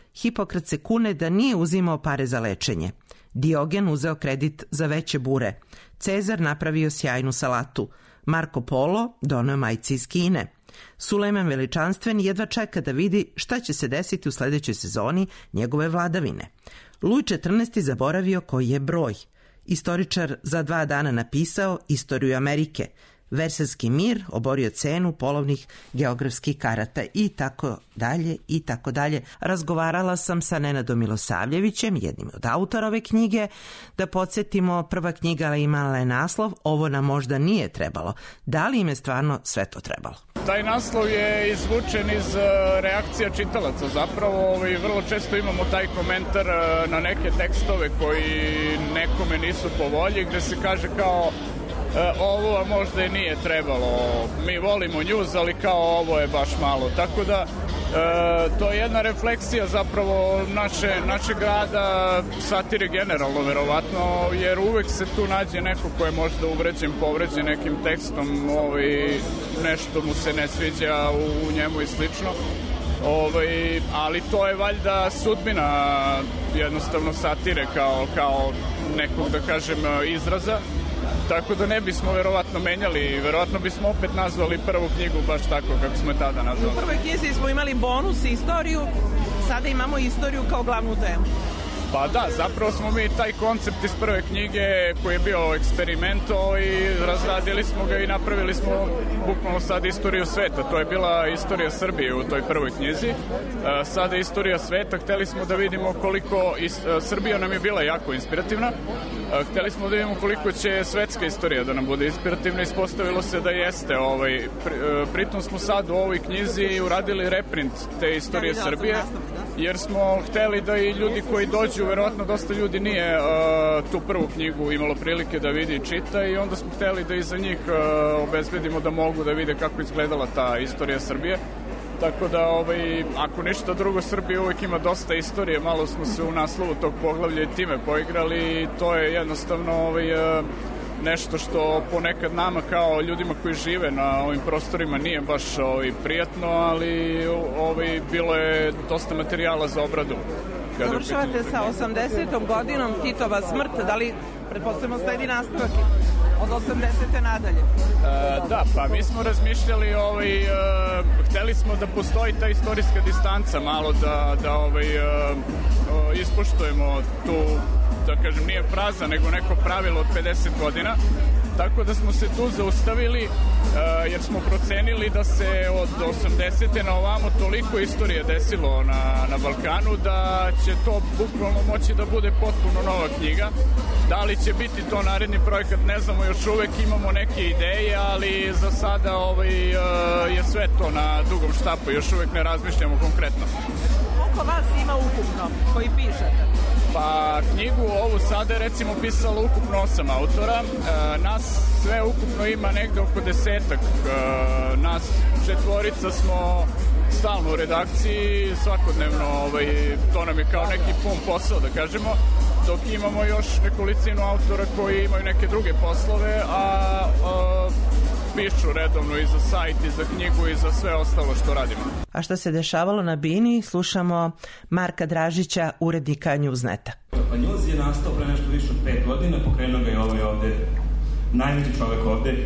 Hipokrat se kune da nije uzimao pare za lečenje. Diogen uzeo kredit za veće bure. Cezar napravio sjajnu salatu. Marko Polo doneo majci iz Kine. Sulejman Veličanstven jedva čeka da vidi šta će se desiti u sledećoj sezoni njegove vladavine. Luj četrnaesti zaboravio koji je broj. Istoričar za dva dana napisao Istoriju Amerike. Versalski mir oborio cenu polovnih geografskih karata i tako dalje i tako dalje. Razgovarala sam sa Nenadom Milosavljevićem, jednim od autora ove knjige. Da podsjetimo, prva knjiga imala je naslov Ovo nam možda nije trebalo. Da li im je stvarno sve to trebalo? Taj naslov je izvučen iz reakcija čitalaca. Zapravo vrlo često imamo taj komentar na neke tekstove koji nekome nisu po volji, gde se kaže kao E, ovo možda i nije trebalo, mi volimo njuz, ali kao ovo je baš malo. Tako da, e, to je jedna refleksija zapravo naše, naše grada, satire generalno, verovatno, jer uvek se tu nađe neko ko je možda uvređen, povređen nekim tekstom, ovaj, nešto mu se ne sviđa u, u njemu i slično. Ovaj, ali to je valjda sudbina jednostavno satire kao, kao nekog, da kažem, izraza. Tako da ne bismo verovatno menjali, verovatno bismo opet nazvali prvu knjigu baš tako kako smo je tada nazvali. U prvoj knjizi smo imali bonus i istoriju, sada imamo istoriju kao glavnu temu. Pa da, zapravo smo mi taj koncept iz prve knjige koji je bio eksperimento i razradili smo ga i napravili smo bukvalno sad istoriju sveta. To je bila istorija Srbije u toj prvoj knjizi. Sada je istorija sveta. Hteli smo da vidimo koliko... Srbija nam je bila jako inspirativna. Hteli smo da vidimo koliko će svetska istorija da nam bude inspirativna. Ispostavilo se da jeste. Ovaj, pritom smo sad u ovoj knjizi uradili reprint te istorije Srbije, jer smo hteli da i ljudi koji dođu, verovatno dosta ljudi nije uh, tu prvu knjigu imalo prilike da vidi i čita, i onda smo hteli da i za njih uh, obezbedimo da mogu da vide kako izgledala ta istorija Srbije. Tako da, ovaj, ako ništa drugo, Srbija uvek ima dosta istorije, malo smo se u naslovu tog poglavlja i time poigrali i to je jednostavno ovaj, uh, nešto što ponekad nama kao ljudima koji žive na ovim prostorima nije baš ovaj, prijatno, ali ovaj, bilo je dosta materijala za obradu. Završavate sa osamdesetom godinom, Titova smrt, da li pretpostavljamo sledi nastavak od osamdesete nadalje? E, da, pa mi smo razmišljali, ovaj, e, hteli smo da postoji ta istorijska distanca, malo da, da ovaj, e, ispoštujemo tu, da kažem, nije fraza, nego neko pravilo od pedeset godina. Tako da smo se tu zaustavili, uh, jer smo procenili da se od osamdesete na ovamo toliko istorije desilo na, na Balkanu da će to bukvalno moći da bude potpuno nova knjiga. Da li će biti to naredni projekat, ne znamo, još uvek imamo neke ideje, ali za sada ovaj, uh, je sve to na dugom štapu, još uvek ne razmišljamo konkretno. Koliko vas ima ukupno koji pišete? Pa knjigu ovu sada je recimo pisalo ukupno osam autora, e, nas sve ukupno ima negde oko desetak, e, nas četvorica smo stalno u redakciji, svakodnevno, ovaj, to nam je kao neki pun posao, da kažemo, dok imamo još nekolicinu autora koji imaju neke druge poslove, a, a pišu redovno i za sajt, i za knjigu, i za sve ostalo što radimo. A što se dešavalo na Bini, slušamo Marka Dražića, urednika Newsneta. Pa News je nastao pre nešto više od pet godina, pokrenuo ga je ovaj ovde, najveći čovek ovde.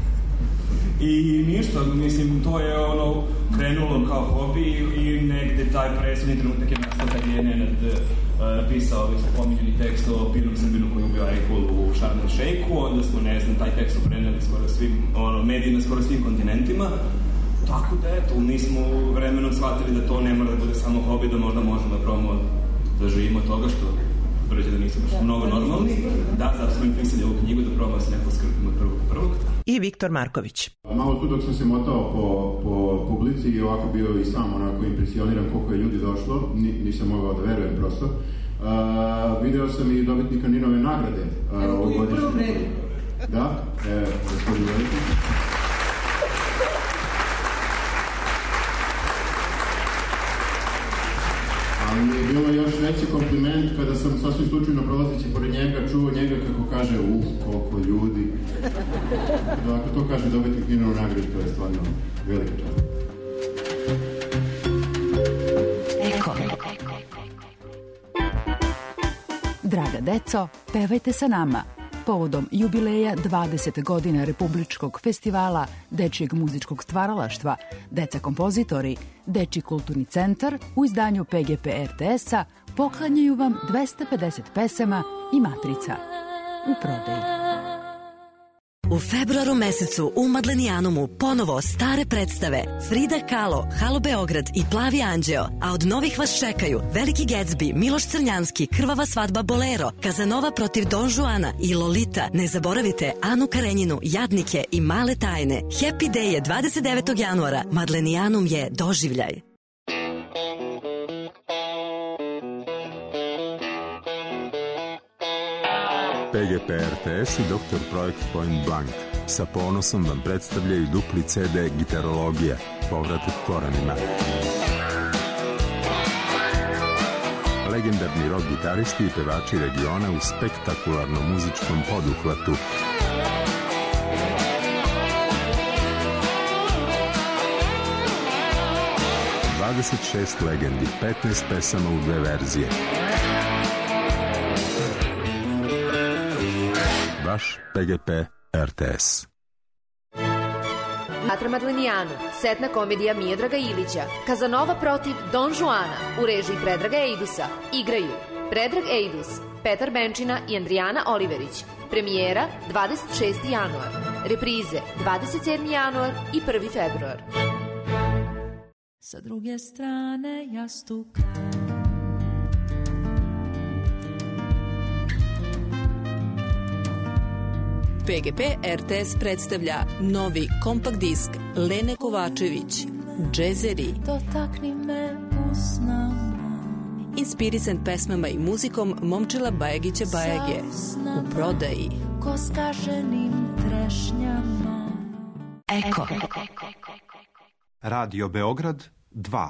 I ništa, mislim, to je ono krenulo kao hobi i negde taj presudni trenutak je nastao kad je Nenad napisao ovaj spominjeni tekst o Pirnom Srbinu koji ubio Ajkul u Sharm el Sheikhu, onda smo, ne znam, taj tekst preneli skoro svim, ono, mediji na skoro svim kontinentima. Tako da, eto, mi smo vremenom shvatili da to ne mora da bude samo hobi, da možda možemo da probamo da živimo toga, što vrđe da nisu baš mnogo normalni. Da, zato smo im pisali ovu knjigu, da probamo se neko skrpimo od prvog prvog. I Viktor Marković. Malo tu dok sam se motao po, po publici i ovako bio i sam onako impresioniran koliko je ljudi došlo, Ni, nisam mogao da verujem prosto. Uh, video sam i dobitnika Ninove nagrade uh, ovog godišnje. Da, e, gospodin Veliki. Ali mi je bilo još veći kompliment kada sam sasvim slučajno prolazeći pored njega čuo njega kako kaže uf, koliko ljudi. Da, ako to kaže dobitnik Ninove nagrade, to je stvarno velika čast. Eko. deco, pevajte sa nama. Povodom jubileja dvadeset godina Republičkog festivala dečijeg muzičkog stvaralaštva Deca kompozitori, Dečiji kulturni centar u izdanju P G P R T S-a poklanjaju vam dvesta pedeset pesama i matrica u prodaji. U februaru mesecu u Madlenijanumu ponovo stare predstave Frida Kahlo, Halo Beograd i Plavi anđeo, a od novih vas čekaju Veliki Gatsby, Miloš Crnjanski, Krvava svadba Bolero, Kazanova protiv Don Juana i Lolita. Ne zaboravite Anu Karenjinu, Jadnike i Male tajne. Happy Day je dvadeset devetog januara. Madlenijanum je doživljaj. P G P R T S i Doktor Projekt Point Blank sa ponosom vam predstavljaju dupli C D Gitarologija, povratak korenima. Legendarni rock gitaristi i pevači regiona u spektakularnom muzičkom poduhvatu. dvadeset šest legendi, petnaest pesama u dve verzije. Vaš P G P R T S. Teatra Madlenijanu, setna komedija Miodraga Ilića, Kazanova protiv Don Juana u režiji Predraga Eidusa. Igraju Predrag Eidus, Petar Benčina i Andrijana Oliverić. Premijera dvadeset šesti januar. Reprize dvadeset sedmi januar i prvi februar. Sa druge strane jastuka P G P R T S predstavlja novi kompakt disk Lene Kovačević, Džezeri. Dotakni me usnama. Inspirisan pesmama i muzikom Momčila Bajagića Bajage. U prodaji. Ko skaženim trešnjama. Eko. Radio Beograd dva.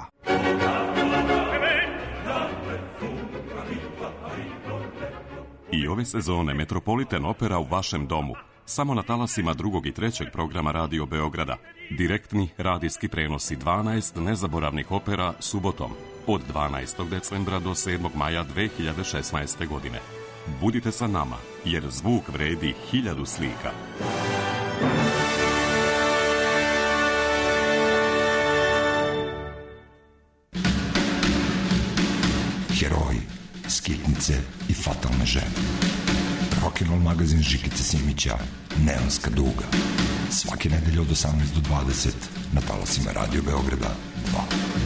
I ove sezone Metropolitan Opera u vašem domu. Samo na talasima drugog i trećeg programa Radio Beograda. Direktni radijski prenosi dvanaest nezaboravnih opera subotom od dvanaestog decembra do sedmog maja dve hiljade šesnaeste. godine. Budite sa nama, jer zvuk vredi hiljadu slika. Heroji, skitnice i fatalne žene. Rock'n'roll magazin Žikice Simića, Neonska duga. Svake nedelje od osamnaest do dvadeset na talasima Radio Beograda dva.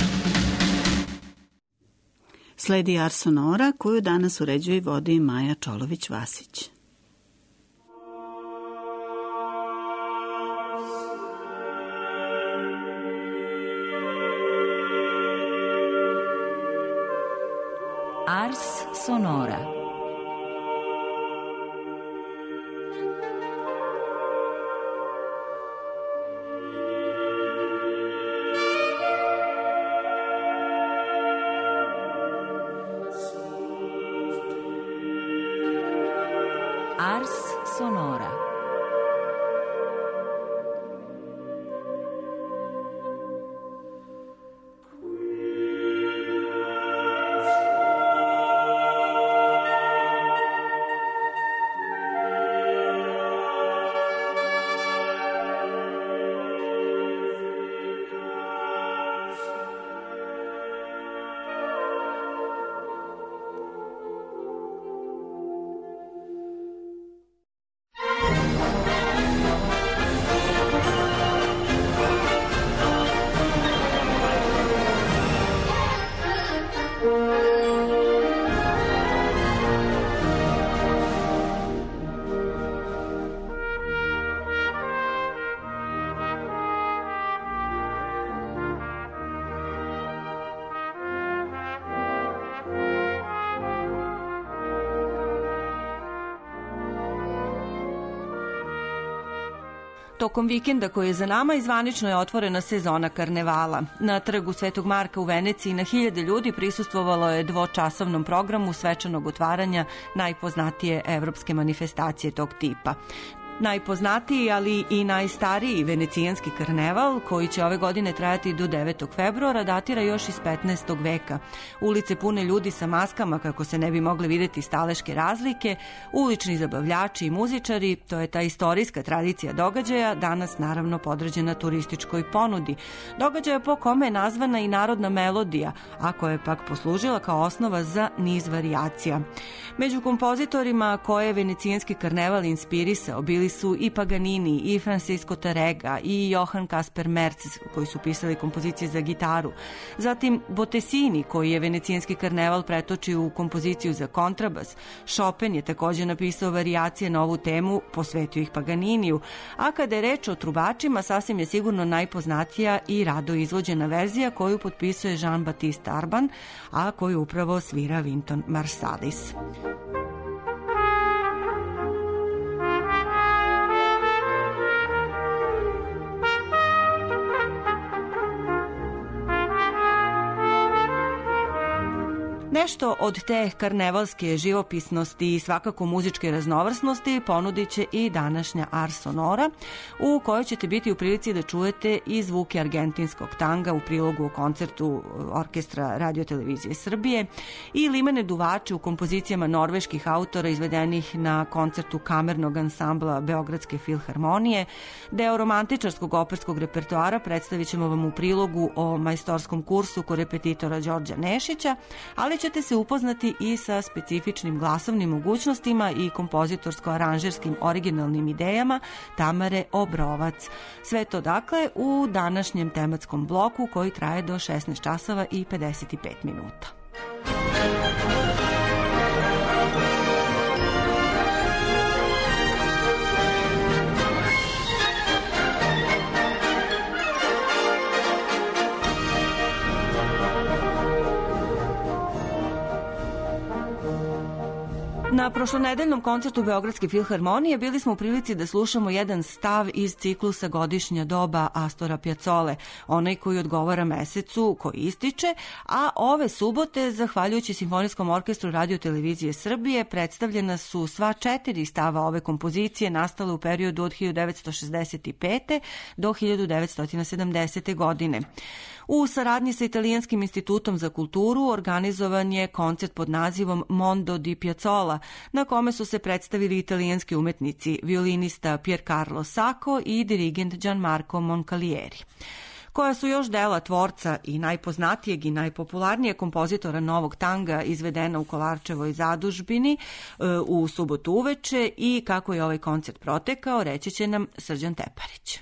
Sledi Ars Sonora, koju danas uređuje i vodi Maja Čolović-Vasić. Ars Sonora. Ars Sonora. Tokom vikenda koji je za nama zvanično je otvorena sezona karnevala. Na trgu Svetog Marka u Veneciji na hiljade ljudi prisustvovalo je dvočasovnom programu svečanog otvaranja najpoznatije evropske manifestacije tog tipa. Najpoznatiji, ali i najstariji venecijanski karneval, koji će ove godine trajati do devetog februara, datira još iz petnaestog veka. Ulice pune ljudi sa maskama kako se ne bi mogle videti staleške razlike, ulični zabavljači i muzičari, to je ta istorijska tradicija događaja, danas naravno podređena turističkoj ponudi. Događaja po kome je nazvana i narodna melodija, a koja je pak poslužila kao osnova za niz varijacija. Među kompozitorima koje je venecijanski karneval inspirisao bili su i Paganini, i Francisco Tarrega, i Johann Kasper Merz, koji su pisali kompozicije za gitaru. Zatim Bottesini, koji je venecijanski karneval pretočio u kompoziciju za kontrabas. Chopin je također napisao varijacije na ovu temu, posvetio ih Paganiniju. A kada je reč o trubačima, sasvim je sigurno najpoznatija i rado izvođena verzija koju potpisuje Jean-Baptiste Arban, a koju upravo svira Wynton Marsalis. Nešto od te karnevalske živopisnosti i svakako muzičke raznovrsnosti ponudit će i današnja Ars Sonora, u kojoj ćete biti u prilici da čujete i zvuke argentinskog tanga u prilogu o koncertu orkestra Radio-televizije Srbije i limene duvače u kompozicijama norveških autora izvedenih na koncertu kamernog ansambla Beogradske filharmonije. Deo romantičarskog operskog repertoara predstavit ćemo vam u prilogu o majstorskom kursu korepetitora Đorđa Nešića, ali ćete se upoznati i sa specifičnim glasovnim mogućnostima i kompozitorsko-aranžerskim originalnim idejama Tamare Obrovac. Sve to dakle u današnjem tematskom bloku koji traje do šesnaest časova i pedeset pet minuta. Na prošlonedeljnom koncertu Beogradske filharmonije bili smo u prilici da slušamo jedan stav iz ciklusa Godišnja doba Astora Piazzole, onaj koji odgovara mesecu koji ističe, a ove subote, zahvaljujući Simfonijskom orkestru Radio-televizije Srbije, predstavljena su sva četiri stava ove kompozicije nastale u periodu od hiljadu devetsto šezdeset pete do hiljadu devetsto sedamdesete godine. U saradnji sa Italijanskim institutom za kulturu organizovan je koncert pod nazivom Mondo di Piazzolla, na kome su se predstavili italijanski umetnici, violinista Piercarlo Sacco i dirigent Gianmarco Moncalieri. Koja su još dela tvorca i najpoznatijeg i najpopularnijeg kompozitora novog tanga izvedena u Kolarčevoj zadužbini u subotu uveče i kako je ovaj koncert protekao, reći će nam Srđan Teparić.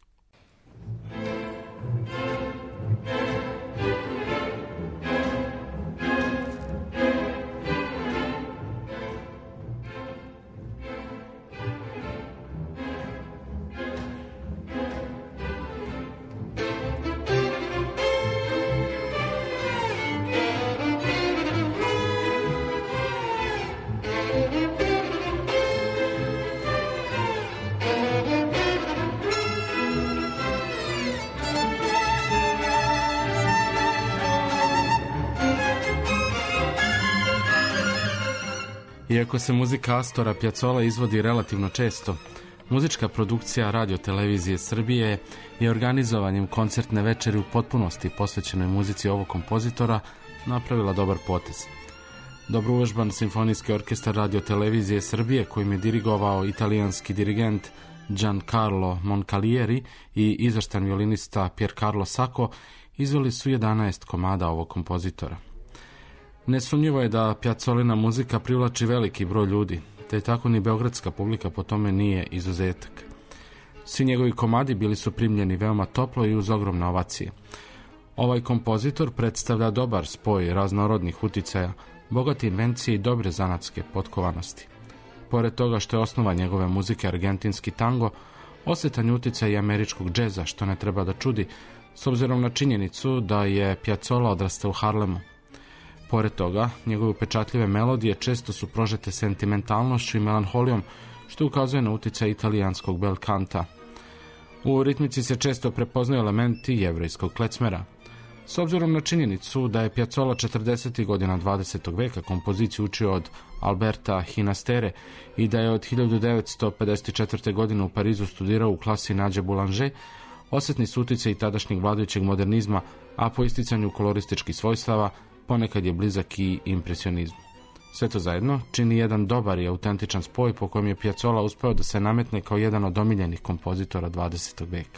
Iako se muzika Astora Piazzolla izvodi relativno često, muzička produkcija Radio-televizije Srbije je organizovanjem koncertne večeri u potpunosti posvećenoj muzici ovog kompozitora napravila dobar potez. Dobro uvežban simfonijski orkestar Radio-televizije Srbije, kojim je dirigovao italijanski dirigent Giancarlo Moncalieri i izvrstan violinista Piercarlo Sacco, izveli su jedanaest komada ovog kompozitora. Nesumnjivo je da Piazzolina muzika privlači veliki broj ljudi, te tako ni beogradska publika po tome nije izuzetak. Svi njegovi komadi bili su primljeni veoma toplo i uz ogromne ovacije. Ovaj kompozitor predstavlja dobar spoj raznorodnih uticaja, bogate invencije i dobre zanatske potkovanosti. Pored toga što je osnova njegove muzike argentinski tango, osjetan je uticaj i američkog džeza, što ne treba da čudi, s obzirom na činjenicu da je Piazzolla odrastao u Harlemu. Pored toga, njegove upečatljive melodije često su prožete sentimentalnošću i melanholijom, što ukazuje na uticaj italijanskog bel kanta. U ritmici se često prepoznaju elementi jevrejskog klecmera. S obzirom na činjenicu da je Piazzolla četrdesetih godina dvadesetog veka kompoziciju učio od Alberta Hinastere i da je od hiljadu devetsto pedeset četvrte. godine u Parizu studirao u klasi Nađe Boulanger, osjetni su utjecaj tadašnjeg vladajućeg modernizma, a po isticanju kolorističkih svojstava ponekad je blizak i impresionizmu. Sve to zajedno čini jedan dobar i autentičan spoj po kojem je Piazzolla uspeo da se nametne kao jedan od omiljenih kompozitora dvadesetog veka.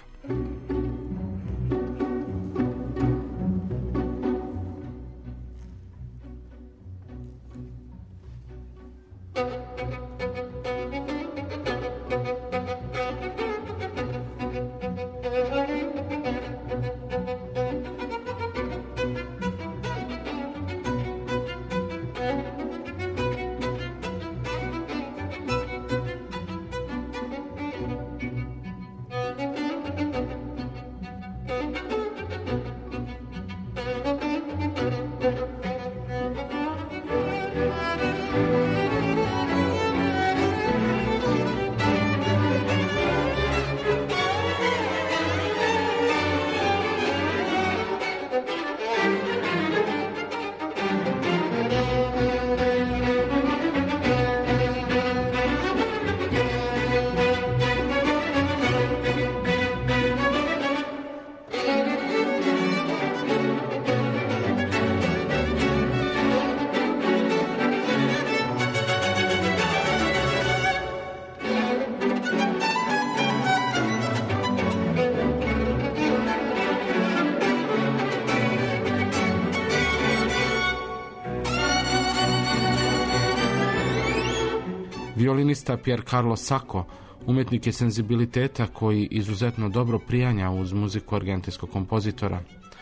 Violinista Pier Carlo Sacco umjetnik je senzibiliteta koji izuzetno dobro prijanja uz muziku argentinskog kompozitora.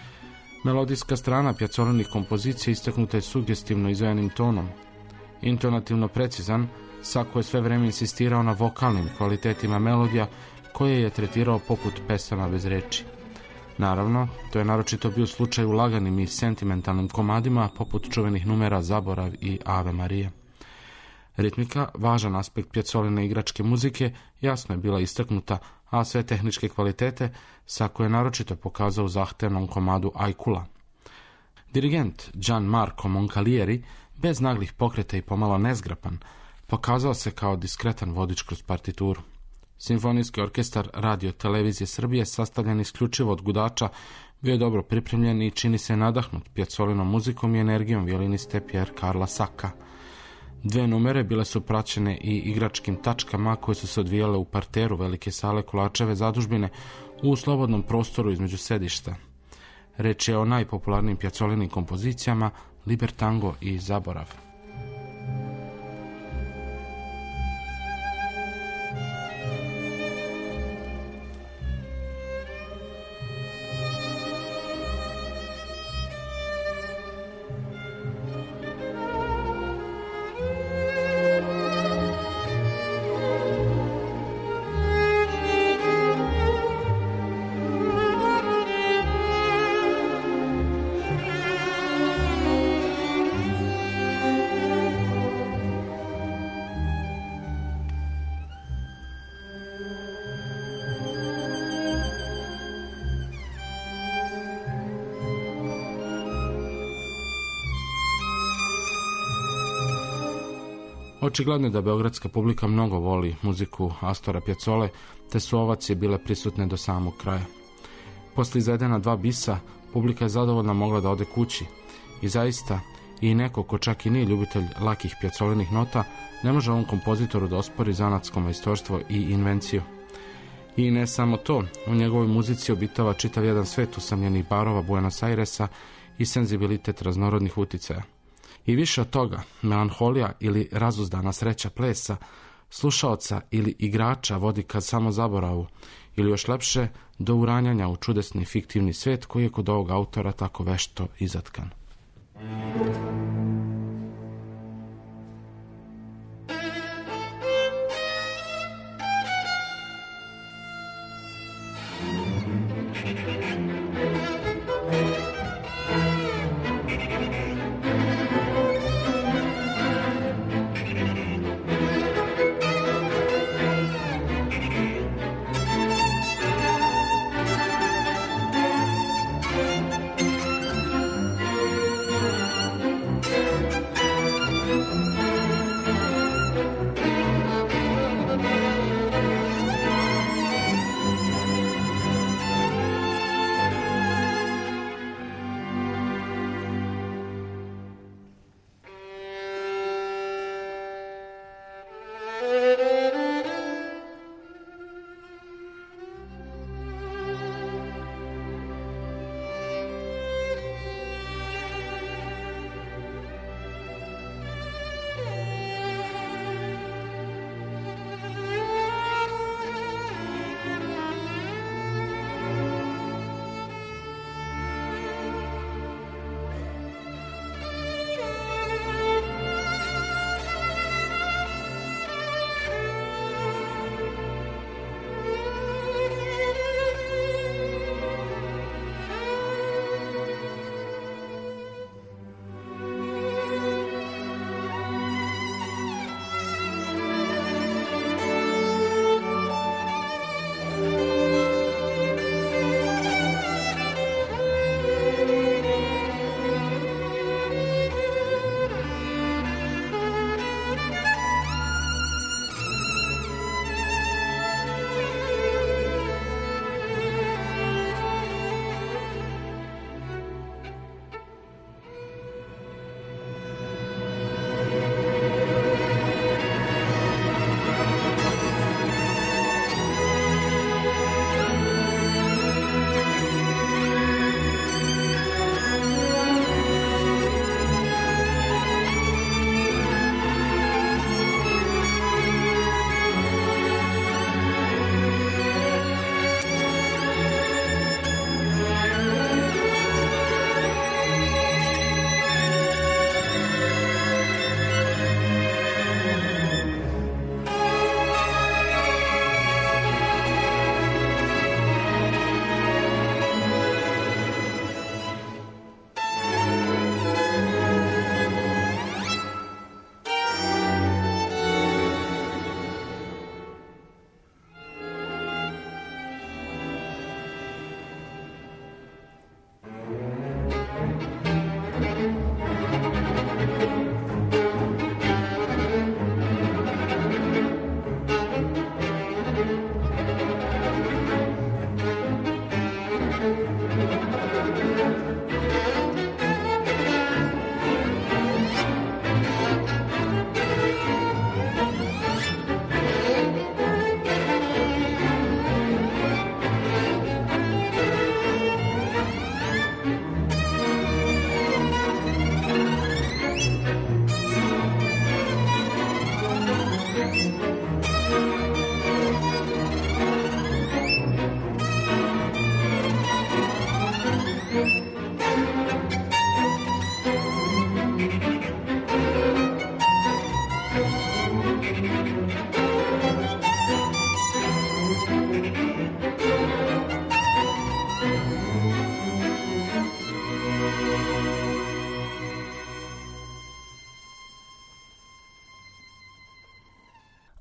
Melodijska strana Piazzolinih kompozicija istaknuta je sugestivno izvejanim tonom. Intonativno precizan, Sacco je sve vreme insistirao na vokalnim kvalitetima melodija koje je tretirao poput pesama bez reči. Naravno, to je naročito bio slučaj u laganim i sentimentalnim komadima poput čuvenih numera Zaborav i Ave Marija. Ritmika, važan aspekt Piazzoline igračke muzike, jasno je bila istaknuta, a sve tehničke kvalitete Sacco je naročito pokazao u zahtevnom komadu Aikula. Dirigent Gianmarco Moncalieri, bez naglih pokreta i pomalo nezgrapan, pokazao se kao diskretan vodič kroz partituru. Simfonijski orkestar Radio Televizije Srbije, sastavljen isključivo od gudača, bio je dobro pripremljen i čini se nadahnut Piazzolinom muzikom i energijom violiniste Pier Carla Sacca. Dve numere bile su praćene i igračkim tačkama koje su se odvijale u parteru velike sale Kulačeve zadužbine u slobodnom prostoru između sedišta. Reč je o najpopularnijim Piazzolinim kompozicijama Libertango i Zaborav. Očigledno je da beogradska publika mnogo voli muziku Astora Piazzole, te su ovacije bile prisutne do samog kraja. Posle izvedena dva bisa, publika je zadovoljna mogla da ode kući. I zaista, i neko ko čak i nije ljubitelj lakih Piazzolinih nota, ne može ovom kompozitoru da ospori zanatsko majstorstvo i invenciju. I ne samo to, u njegovoj muzici obitava čitav jedan svet usamljenih barova Buenos Airesa i senzibilitet raznorodnih uticaja. I više od toga, melanholija ili razuzdana sreća plesa, slušaoca ili igrača vodi ka samozaboravu, ili još lepše, do uranjanja u čudesni fiktivni svet koji je kod ovog autora tako vešto izatkan.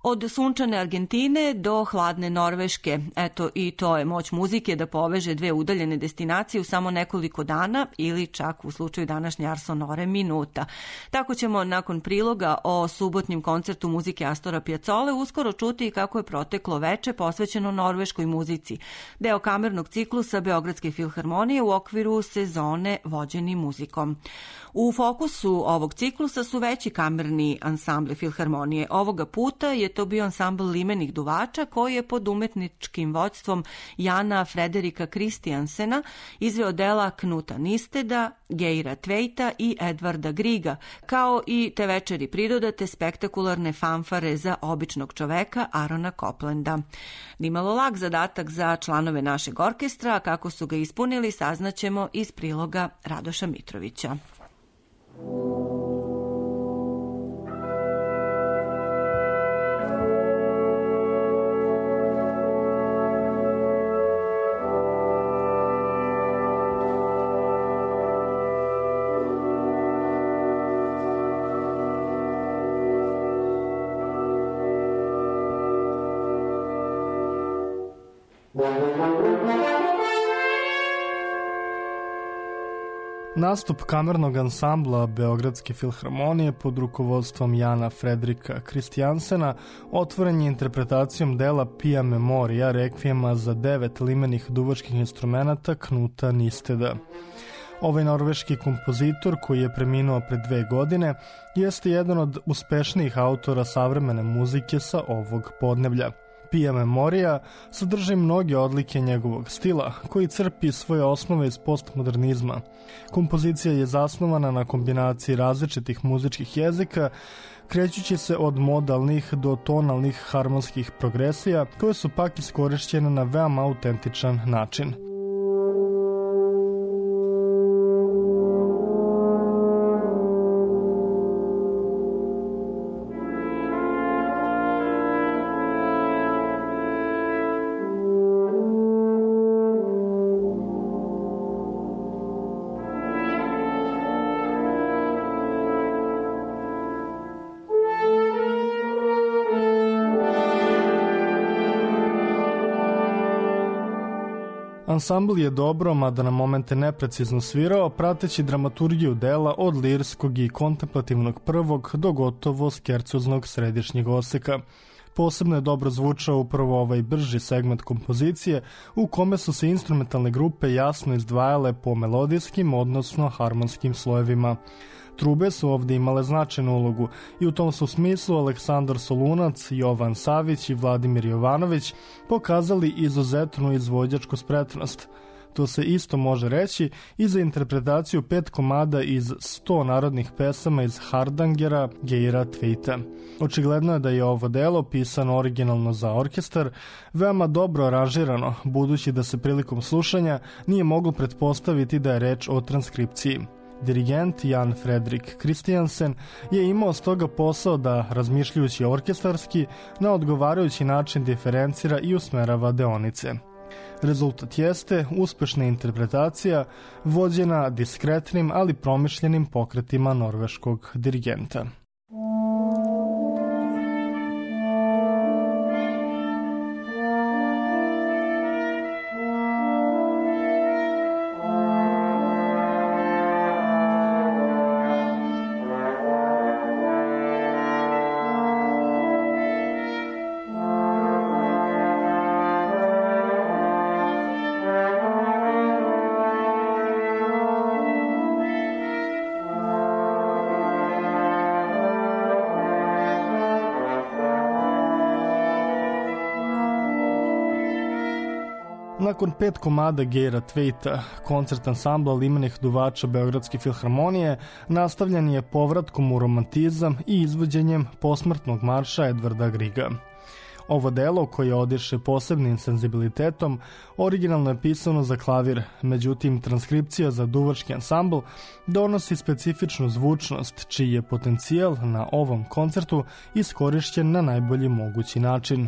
Od sunčane Argentine do hladne Norveške. Eto, i to je moć muzike da poveže dve udaljene destinacije u samo nekoliko dana ili čak u slučaju današnje Ars Sonore minuta. Tako ćemo nakon priloga o subotnjem koncertu muzike Astora Piazzole uskoro čuti kako je proteklo veče posvećeno norveškoj muzici, deo kamernog ciklusa Beogradske filharmonije u okviru sezone Vođeni muzikom. U fokusu ovog ciklusa su veći kamerni ansambli filharmonije. Ovoga puta je to bio ansambl limenih duvača koji je pod umetničkim vođstvom Jana Frederika Kristijansena izveo dela Knuta Nisteda, Geira Tveita i Edvarda Griga, kao i te večeri pridodate spektakularne fanfare za običnog čoveka Arona Coplanda. Nimalo lag zadatak za članove našeg orkestra, kako su ga ispunili saznaćemo iz priloga Radoša Mitrovića. Nastup kamernog ansambla Beogradske filharmonije pod rukovodstvom Jana Frederika Kristijansena otvoren je interpretacijom dela Pia Memoria rekvijema za devet limenih duvačkih instrumenata Knuta Nisteda. Ovaj norveški kompozitor, koji je preminuo pred dve godine, jeste jedan od uspešnijih autora savremene muzike sa ovog podneblja. Pia Memoria sadrži mnoge odlike njegovog stila, koji crpi svoje osnove iz postmodernizma. Kompozicija je zasnovana na kombinaciji različitih muzičkih jezika, krećući se od modalnih do tonalnih harmonskih progresija, koje su pak iskorišćene na veoma autentičan način. Ansambl je dobro, mada na momente neprecizno svirao, prateći dramaturgiju dela od lirskog i kontemplativnog prvog do gotovo skercoznog središnjeg oseka. Posebno je dobro zvučao upravo ovaj brži segment kompozicije u kome su se instrumentalne grupe jasno izdvajale po melodijskim, odnosno harmonskim slojevima. Trube su ovde imale značajnu ulogu i u tom su smislu Aleksandar Solunac, Jovan Savić i Vladimir Jovanović pokazali izuzetnu izvođačku spretnost. To se isto može reći i za interpretaciju pet komada iz sto narodnih pesama iz Hardangera Geira Tveita. Očigledno je da je ovo delo, pisano originalno za orkestar, veoma dobro aranžirano, budući da se prilikom slušanja nije moglo pretpostaviti da je reč o transkripciji. Dirigent Jan Frederik Kristijansen je imao stoga posao da, razmišljujući orkestarski, na odgovarajući način diferencira i usmerava deonice. Rezultat jeste uspešna interpretacija vođena diskretnim, ali promišljenim pokretima norveškog dirigenta. Nakon pet komada Geira Tveita, koncert ansambla limenih duvača Beogradske filharmonije nastavljen je povratkom u romantizam i izvođenjem posmrtnog marša Edvarda Griga. Ovo delo, koje odiše posebnim senzibilitetom, originalno je pisano za klavir, međutim transkripcija za duvački ansambl donosi specifičnu zvučnost, čiji je potencijal na ovom koncertu iskorišćen na najbolji mogući način.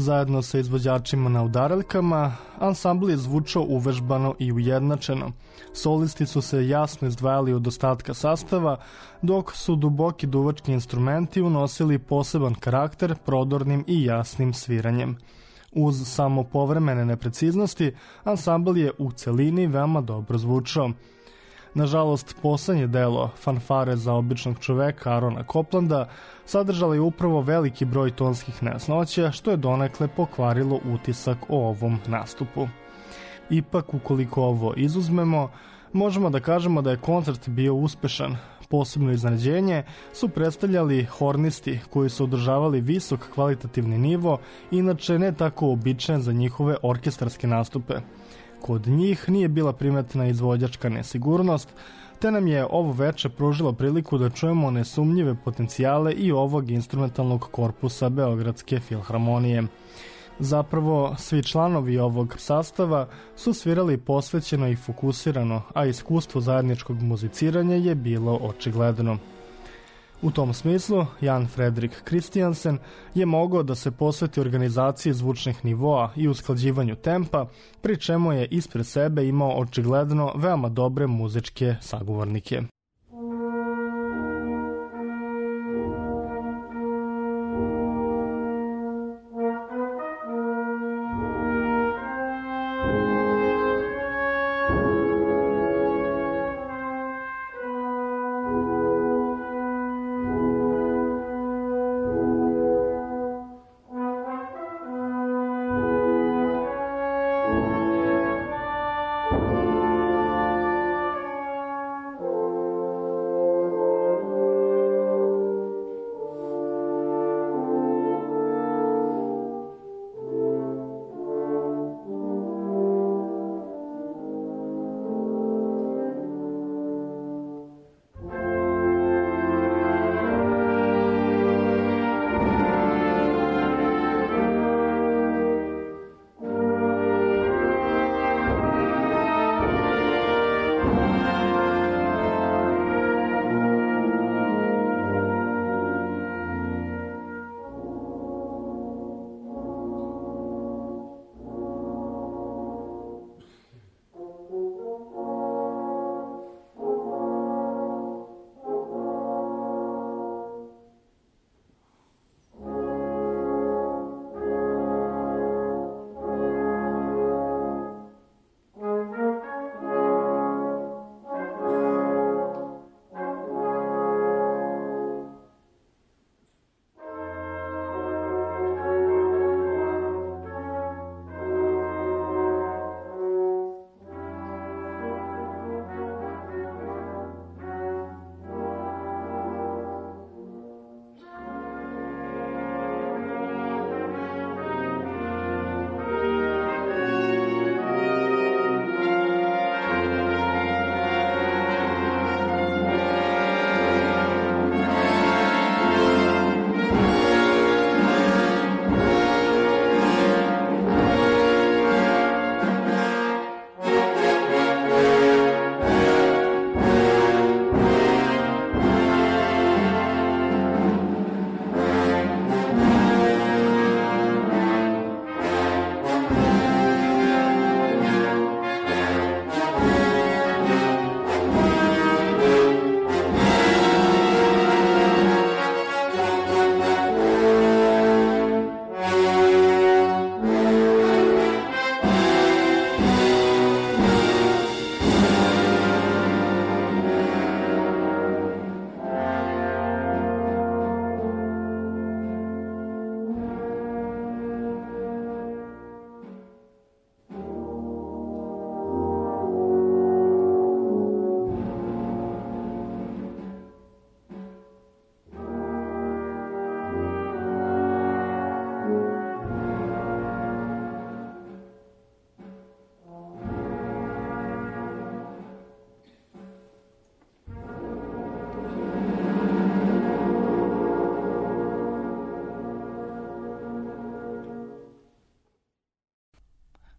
Zajedno sa izvođačima na udaraljkama, ansambl je zvučao uvežbano i ujednačeno. Solisti su se jasno izdvajali od ostatka sastava, dok su duboki duvački instrumenti unosili poseban karakter prodornim i jasnim sviranjem. Uz samo povremene nepreciznosti, ansambl je u celini veoma dobro zvučao. Nažalost, poslednje delo, Fanfare za običnog čoveka Arona Coplanda, sadržala je upravo veliki broj tonskih nejasnoća, što je donekle pokvarilo utisak o ovom nastupu. Ipak, ukoliko ovo izuzmemo, možemo da kažemo da je koncert bio uspešan. Posebno iznenađenje su predstavljali hornisti koji su održavali visok kvalitativni nivo, inače ne tako običajan za njihove orkestarske nastupe. Kod njih nije bila primetna izvođačka nesigurnost, te nam je ovo veče pružilo priliku da čujemo nesumnjive potencijale i ovog instrumentalnog korpusa Beogradske filharmonije. Zapravo, svi članovi ovog sastava su svirali posvećeno i fokusirano, a iskustvo zajedničkog muziciranja je bilo očigledno. U tom smislu, Jan Fredrik Kristijansen je mogao da se posveti organizaciji zvučnih nivoa i usklađivanju tempa, pri čemu je ispred sebe imao očigledno veoma dobre muzičke sagovornike. Thank you.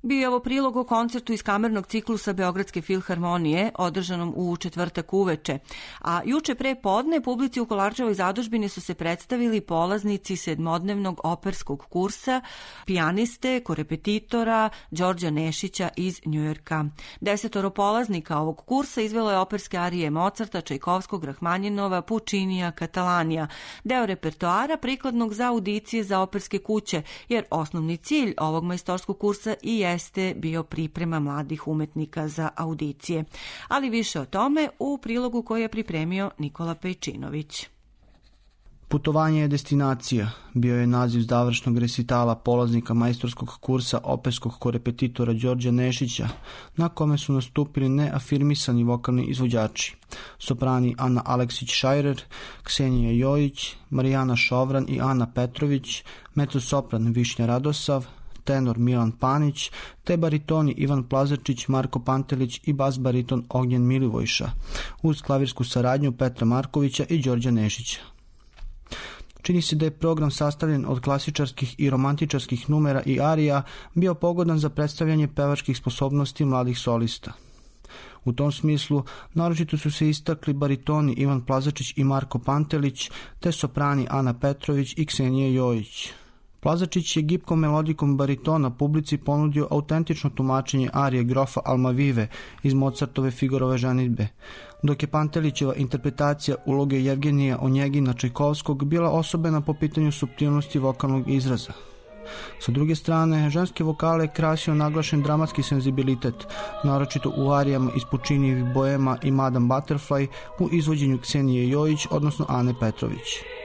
Bio je ovo prilog o koncertu iz kamernog ciklusa Beogradske filharmonije, održanom u četvrtak uveče. A juče pre podne publici u Kolarčevoj zadužbini su se predstavili polaznici sedmodnevnog operskog kursa, pijaniste, korepetitora Đorđa Nešića iz Njujorka. Desetoro polaznika ovog kursa izvelo je operske arije Mozarta, Čajkovskog, Rahmanjinova, Pučinija, Katalanija, deo repertoara prikladnog za audicije za operske kuće, jer osnovni cilj ovog majstorskog kursa i jeste bio priprema mladih umetnika za audicije. Ali više o tome u prilogu koji je pripremio Nikola Pejčinović. Putovanje je destinacija, bio je naziv završnog resitala polaznika majstorskog kursa operskog korepetitora Đorđa Nešića, na kome su nastupili neafirmisani vokalni izvođači. Soprani Ana Aleksić-Šajrer, Ksenija Jojić, Marijana Šovran i Ana Petrović, mezzosopran Višnja Radosav, tenor Milan Panić, te baritoni Ivan Plazarčić, Marko Pantelić i bas bariton Ognjen Milivojša, uz klavirsku saradnju Petra Markovića i Đorđa Nešića. Čini se da je program sastavljen od klasičarskih i romantičarskih numera i arija bio pogodan za predstavljanje pevačkih sposobnosti mladih solista. U tom smislu naročito su se istakli baritoni Ivan Plazarčić i Marko Pantelić, te soprani Ana Petrović i Ksenija Jojić. Plazarčić je gipkom melodikom baritona publici ponudio autentično tumačenje arije grofa Almavive iz Mozartove Figorove ženidbe, dok je Pantelićeva interpretacija uloge Jevgenija Onjegina Čajkovskog bila osobena po pitanju suptilnosti vokalnog izraza. Sa druge strane, ženske vokale je krasio naglašen dramatski senzibilitet, naročito u arijama iz Pučinijevih Boema i Madame Butterfly u izvođenju Ksenije Jojić, odnosno Ane Petrović.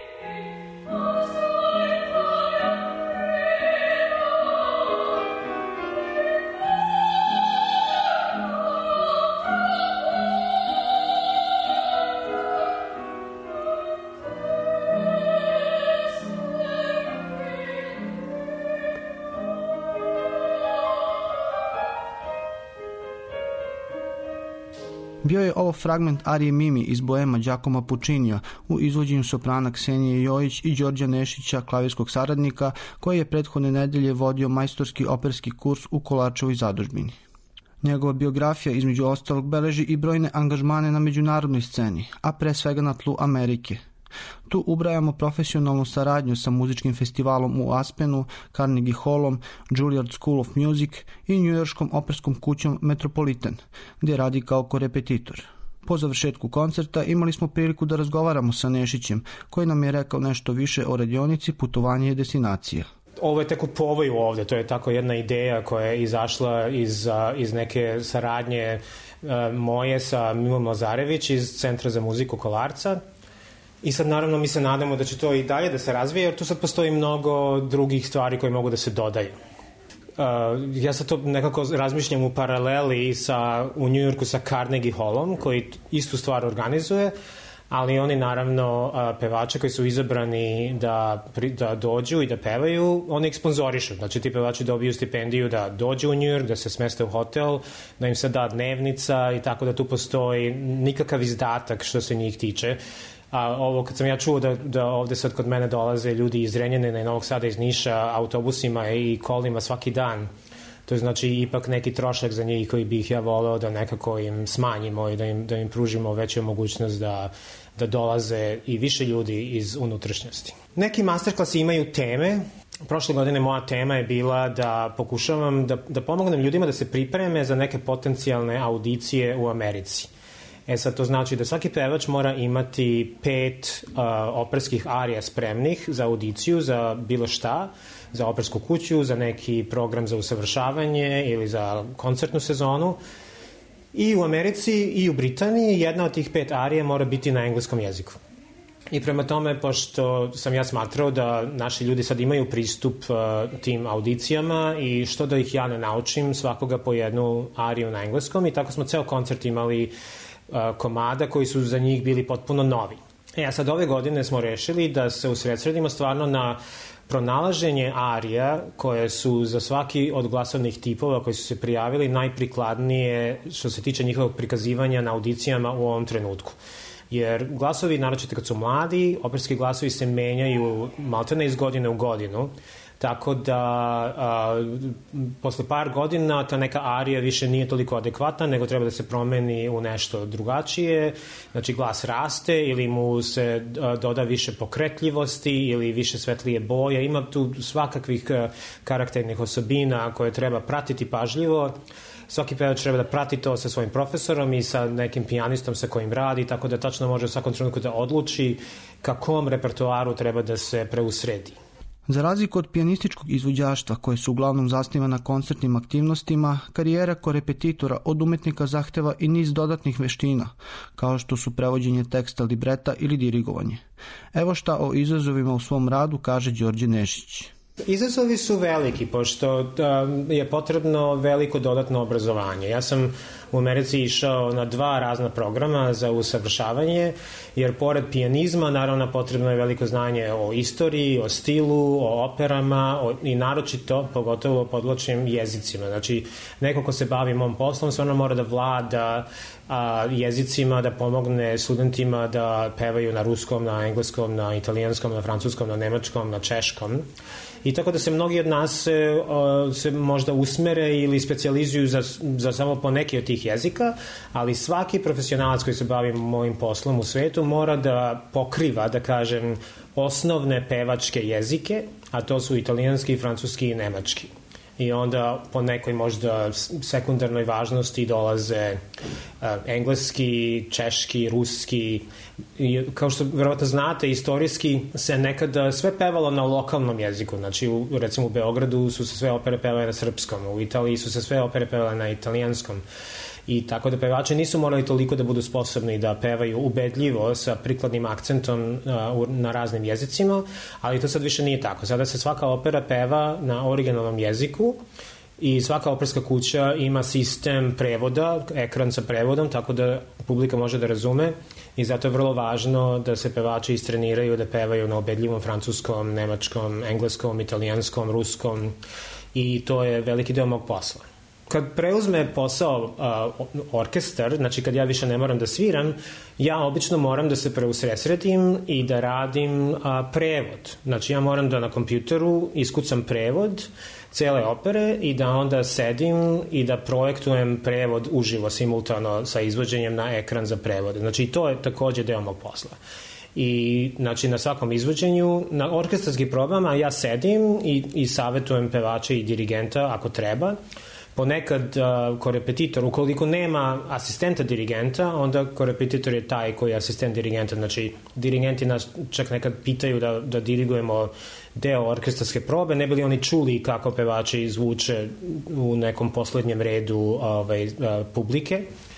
Bio je ovo fragment arije Mimi iz Boema Giacomo Pučinija u izvođenju soprana Ksenije Jojić i Đorđa Nešića, klavirskog saradnika, koji je prethodne nedelje vodio majstorski operski kurs u Kolarčevoj zadužbini. Njegova biografija između ostalog beleži i brojne angažmane na međunarodnoj sceni, a pre svega na tlu Amerike. Tu ubrajamo profesionalnu saradnju sa muzičkim festivalom u Aspenu, Carnegie Hallom, Juilliard School of Music i njujorškom operskom kućom Metropolitan, gdje radi kao korepetitor. Po završetku koncerta imali smo priliku da razgovaramo sa Nešićem, koji nam je rekao nešto više o radionici Putovanje je destinacija. Ovo je tek u povoju ovde, to je tako jedna ideja koja je izašla iz, iz neke saradnje moje sa Milom Lazarević iz Centra za muziku Kolarca. I sad naravno mi se nadamo da će to i dalje da se razvije, jer tu sad postoji mnogo drugih stvari koje mogu da se dodaju. Uh, ja sad to nekako razmišljam u paraleli sa, u Njujorku sa Carnegie Hallom, koji istu stvar organizuje, ali oni naravno uh, pevače koji su izabrani da, da dođu i da pevaju, oni ih sponzorišu. Znači ti pevači dobiju stipendiju da dođu u Njujork, da se smeste u hotel, da im se da dnevnica i tako da tu postoji nikakav izdatak što se njih tiče. A ovo kad sam ja čuo da, da ovde sad kod mene dolaze ljudi iz Renjanina i Novog Sada, iz Niša, autobusima i kolima svaki dan, to je znači ipak neki trošak za njih koji bih ja voleo da nekako im smanjimo i da im, da im pružimo veću mogućnost da, da dolaze i više ljudi iz unutrašnjosti. Neki masterklasi imaju teme. Prošle godine moja tema je bila da pokušavam da, da pomognem ljudima da se pripreme za neke potencijalne audicije u Americi. E sad to znači da svaki pevač mora imati pet uh, operskih arija spremnih za audiciju, za bilo šta, za opersku kuću, za neki program za usavršavanje ili za koncertnu sezonu. I u Americi i u Britaniji jedna od tih pet arija mora biti na engleskom jeziku. I prema tome, pošto sam ja smatrao da naši ljudi sad imaju pristup uh, tim audicijama i što da ih ja ne naučim, svakoga po jednu ariju na engleskom, i tako smo ceo koncert imali komada koji su za njih bili potpuno novi. E, a sad ove godine smo rešili da se usredsredimo stvarno na pronalaženje arija koje su za svaki od glasovnih tipova koji su se prijavili najprikladnije što se tiče njihovog prikazivanja na audicijama u ovom trenutku. Jer glasovi, naročito kad su mladi, operski glasovi se menjaju maltene iz godine u godinu, tako da a, posle par godina ta neka arija više nije toliko adekvatna, nego treba da se promeni u nešto drugačije, znači glas raste ili mu se a, doda više pokretljivosti ili više svetlije boje, ima tu svakakvih a, karakternih osobina koje treba pratiti pažljivo. Svaki pevač treba da prati to sa svojim profesorom i sa nekim pijanistom sa kojim radi, tako da tačno može u svakom trenutku da odluči kakvom repertoaru treba da se preusredi. Za razliku od pijanističkog izvođaštva, koje se uglavnom zasniva na koncertnim aktivnostima, karijera korepetitora od umetnika zahteva i niz dodatnih veština, kao što su prevođenje teksta, libreta ili dirigovanje. Evo šta o izazovima u svom radu kaže Đorđe Nešić. Izazovi su veliki, pošto da, je potrebno veliko dodatno obrazovanje. Ja sam u Americi išao na dva razna programa za usavršavanje, jer pored pijanizma, naravno, potrebno je veliko znanje o istoriji, o stilu, o operama o, i naročito, pogotovo podločnim jezicima. Znači, neko ko se bavi mom poslom, stvarno mora da vlada a, jezicima, da pomogne studentima da pevaju na ruskom, na engleskom, na italijanskom, na francuskom, na nemačkom, na češkom. I tako da se mnogi od nas se, se možda usmere ili specijalizuju za, za samo po neki od tih jezika, ali svaki profesionalac koji se bavi mojim poslom u svetu mora da pokriva, da kažem, osnovne pevačke jezike, a to su italijanski, francuski i nemački. I onda po nekoj možda sekundarnoj važnosti dolaze uh, engleski, češki, ruski. I, kao što verovatno znate, istorijski se nekada sve pevalo na lokalnom jeziku. Znači, u, recimo u Beogradu su se sve opere pevale na srpskom, u Italiji su se sve opere pevale na italijanskom. I tako da pevači nisu morali toliko da budu sposobni da pevaju ubedljivo sa prikladnim akcentom uh, na raznim jezicima, ali to sad više nije tako. Sada se svaka opera peva na originalnom jeziku i svaka operska kuća ima sistem prevoda, ekran sa prevodom, tako da publika može da razume i zato je vrlo važno da se pevači istreniraju da pevaju na ubedljivom francuskom, nemačkom, engleskom, italijanskom, ruskom i to je veliki deo mog posla. Kad preuzme posao uh, orkestar, znači kad ja više ne moram da sviram, ja obično moram da se preusresredim i da radim uh, prevod. Znači ja moram da na kompjuteru iskucam prevod cele opere i da onda sedim i da projektujem prevod uživo, simultano sa izvođenjem na ekran za prevod. Znači to je takođe deo mog posla. I znači na svakom izvođenju, na orkestarskih probama ja sedim i, i savetujem pevača i dirigenta ako treba. Ponekad uh, korepetitor, ukoliko nema asistenta dirigenta, onda korepetitor je taj koji je asistent dirigenta. Znači, dirigenti nas čak nekad pitaju da, da dirigujemo deo orkestarske probe, ne bi li oni čuli kako pevači zvuče u nekom poslednjem redu ovaj, uh, publike.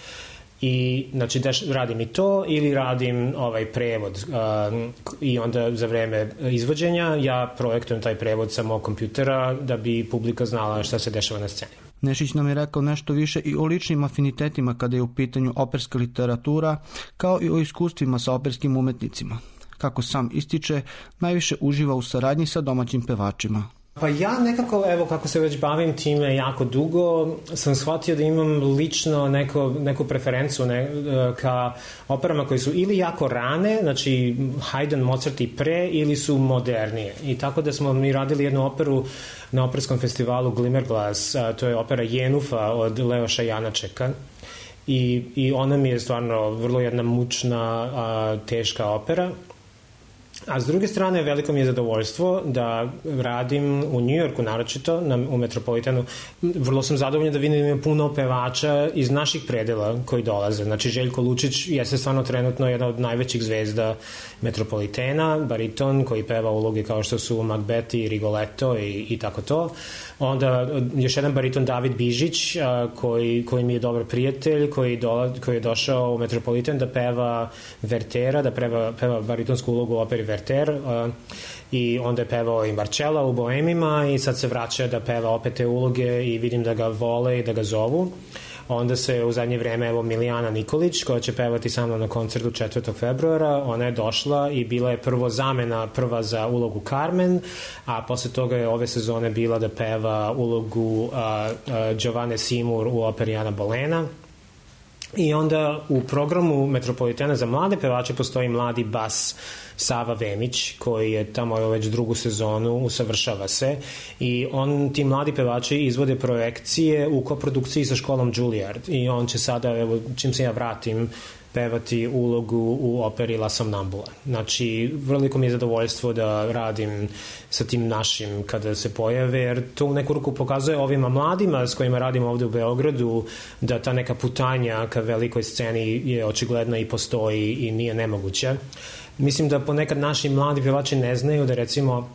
I, znači, da radim i to ili radim ovaj prevod uh, i onda za vreme izvođenja ja projektujem taj prevod sa mog kompjutera da bi publika znala šta se dešava na sceni. Nešić nam je rekao nešto više i o ličnim afinitetima kada je u pitanju operska literatura, kao i o iskustvima sa operskim umetnicima. Kako sam ističe, najviše uživa u saradnji sa domaćim pevačima. Pa ja nekako, evo, kako se već bavim time jako dugo, sam shvatio da imam lično neko, neku preferencu ne, ka operama koji su ili jako rane, znači Haydn, Mozart i pre, ili su modernije. I tako da smo mi radili jednu operu na operskom festivalu Glimmerglass, to je opera Jenufa od Leoša Janačeka. I, i ona mi je stvarno vrlo jedna mučna, a, teška opera. A s druge strane, veliko mi je zadovoljstvo da radim u Njujorku naročito, na, u Metropolitanu. Vrlo sam zadovoljna da vidim da ima puno pevača iz naših predela koji dolaze. Znači, Željko Lučić je se stvarno trenutno jedna od najvećih zvezda Metropolitana, bariton koji peva uloge kao što su Macbeth i Rigoletto i, i tako to. Onda još jedan bariton David Bižić a, koji, koji mi je dobar prijatelj, koji, dola, koji je došao u Metropolitan da peva Vertera, da peva, peva baritonsku ulogu u operi Verter a, i onda je pevao i Marcella u Boemima i sad se vraća da peva opet te uloge i vidim da ga vole i da ga zovu. Onda se u zadnje vreme, evo, Milijana Nikolić, koja će pevati sa mnom na koncertu četvrtog februara, ona je došla i bila je prvo zamena prva za ulogu Carmen, a posle toga je ove sezone bila da peva ulogu a, a, Giovanne Seymour u operi Ana Bolena. I onda u programu Metropolitena za mlade pevače postoji mladi bas Sava Vemić, koji je tamo već drugu sezonu, usavršava se, i on, ti mladi pevači izvode projekcije u koprodukciji sa školom Juilliard, i on će sada, evo, čim se ja vratim, pevati ulogu u operi La Somnambula. Znači, veliko mi je zadovoljstvo da radim sa tim našim kada se pojave, jer to u neku ruku pokazuje ovima mladima s kojima radim ovde u Beogradu da ta neka putanja ka velikoj sceni je očigledna i postoji i nije nemoguća. Mislim da ponekad naši mladi pevači ne znaju da, recimo,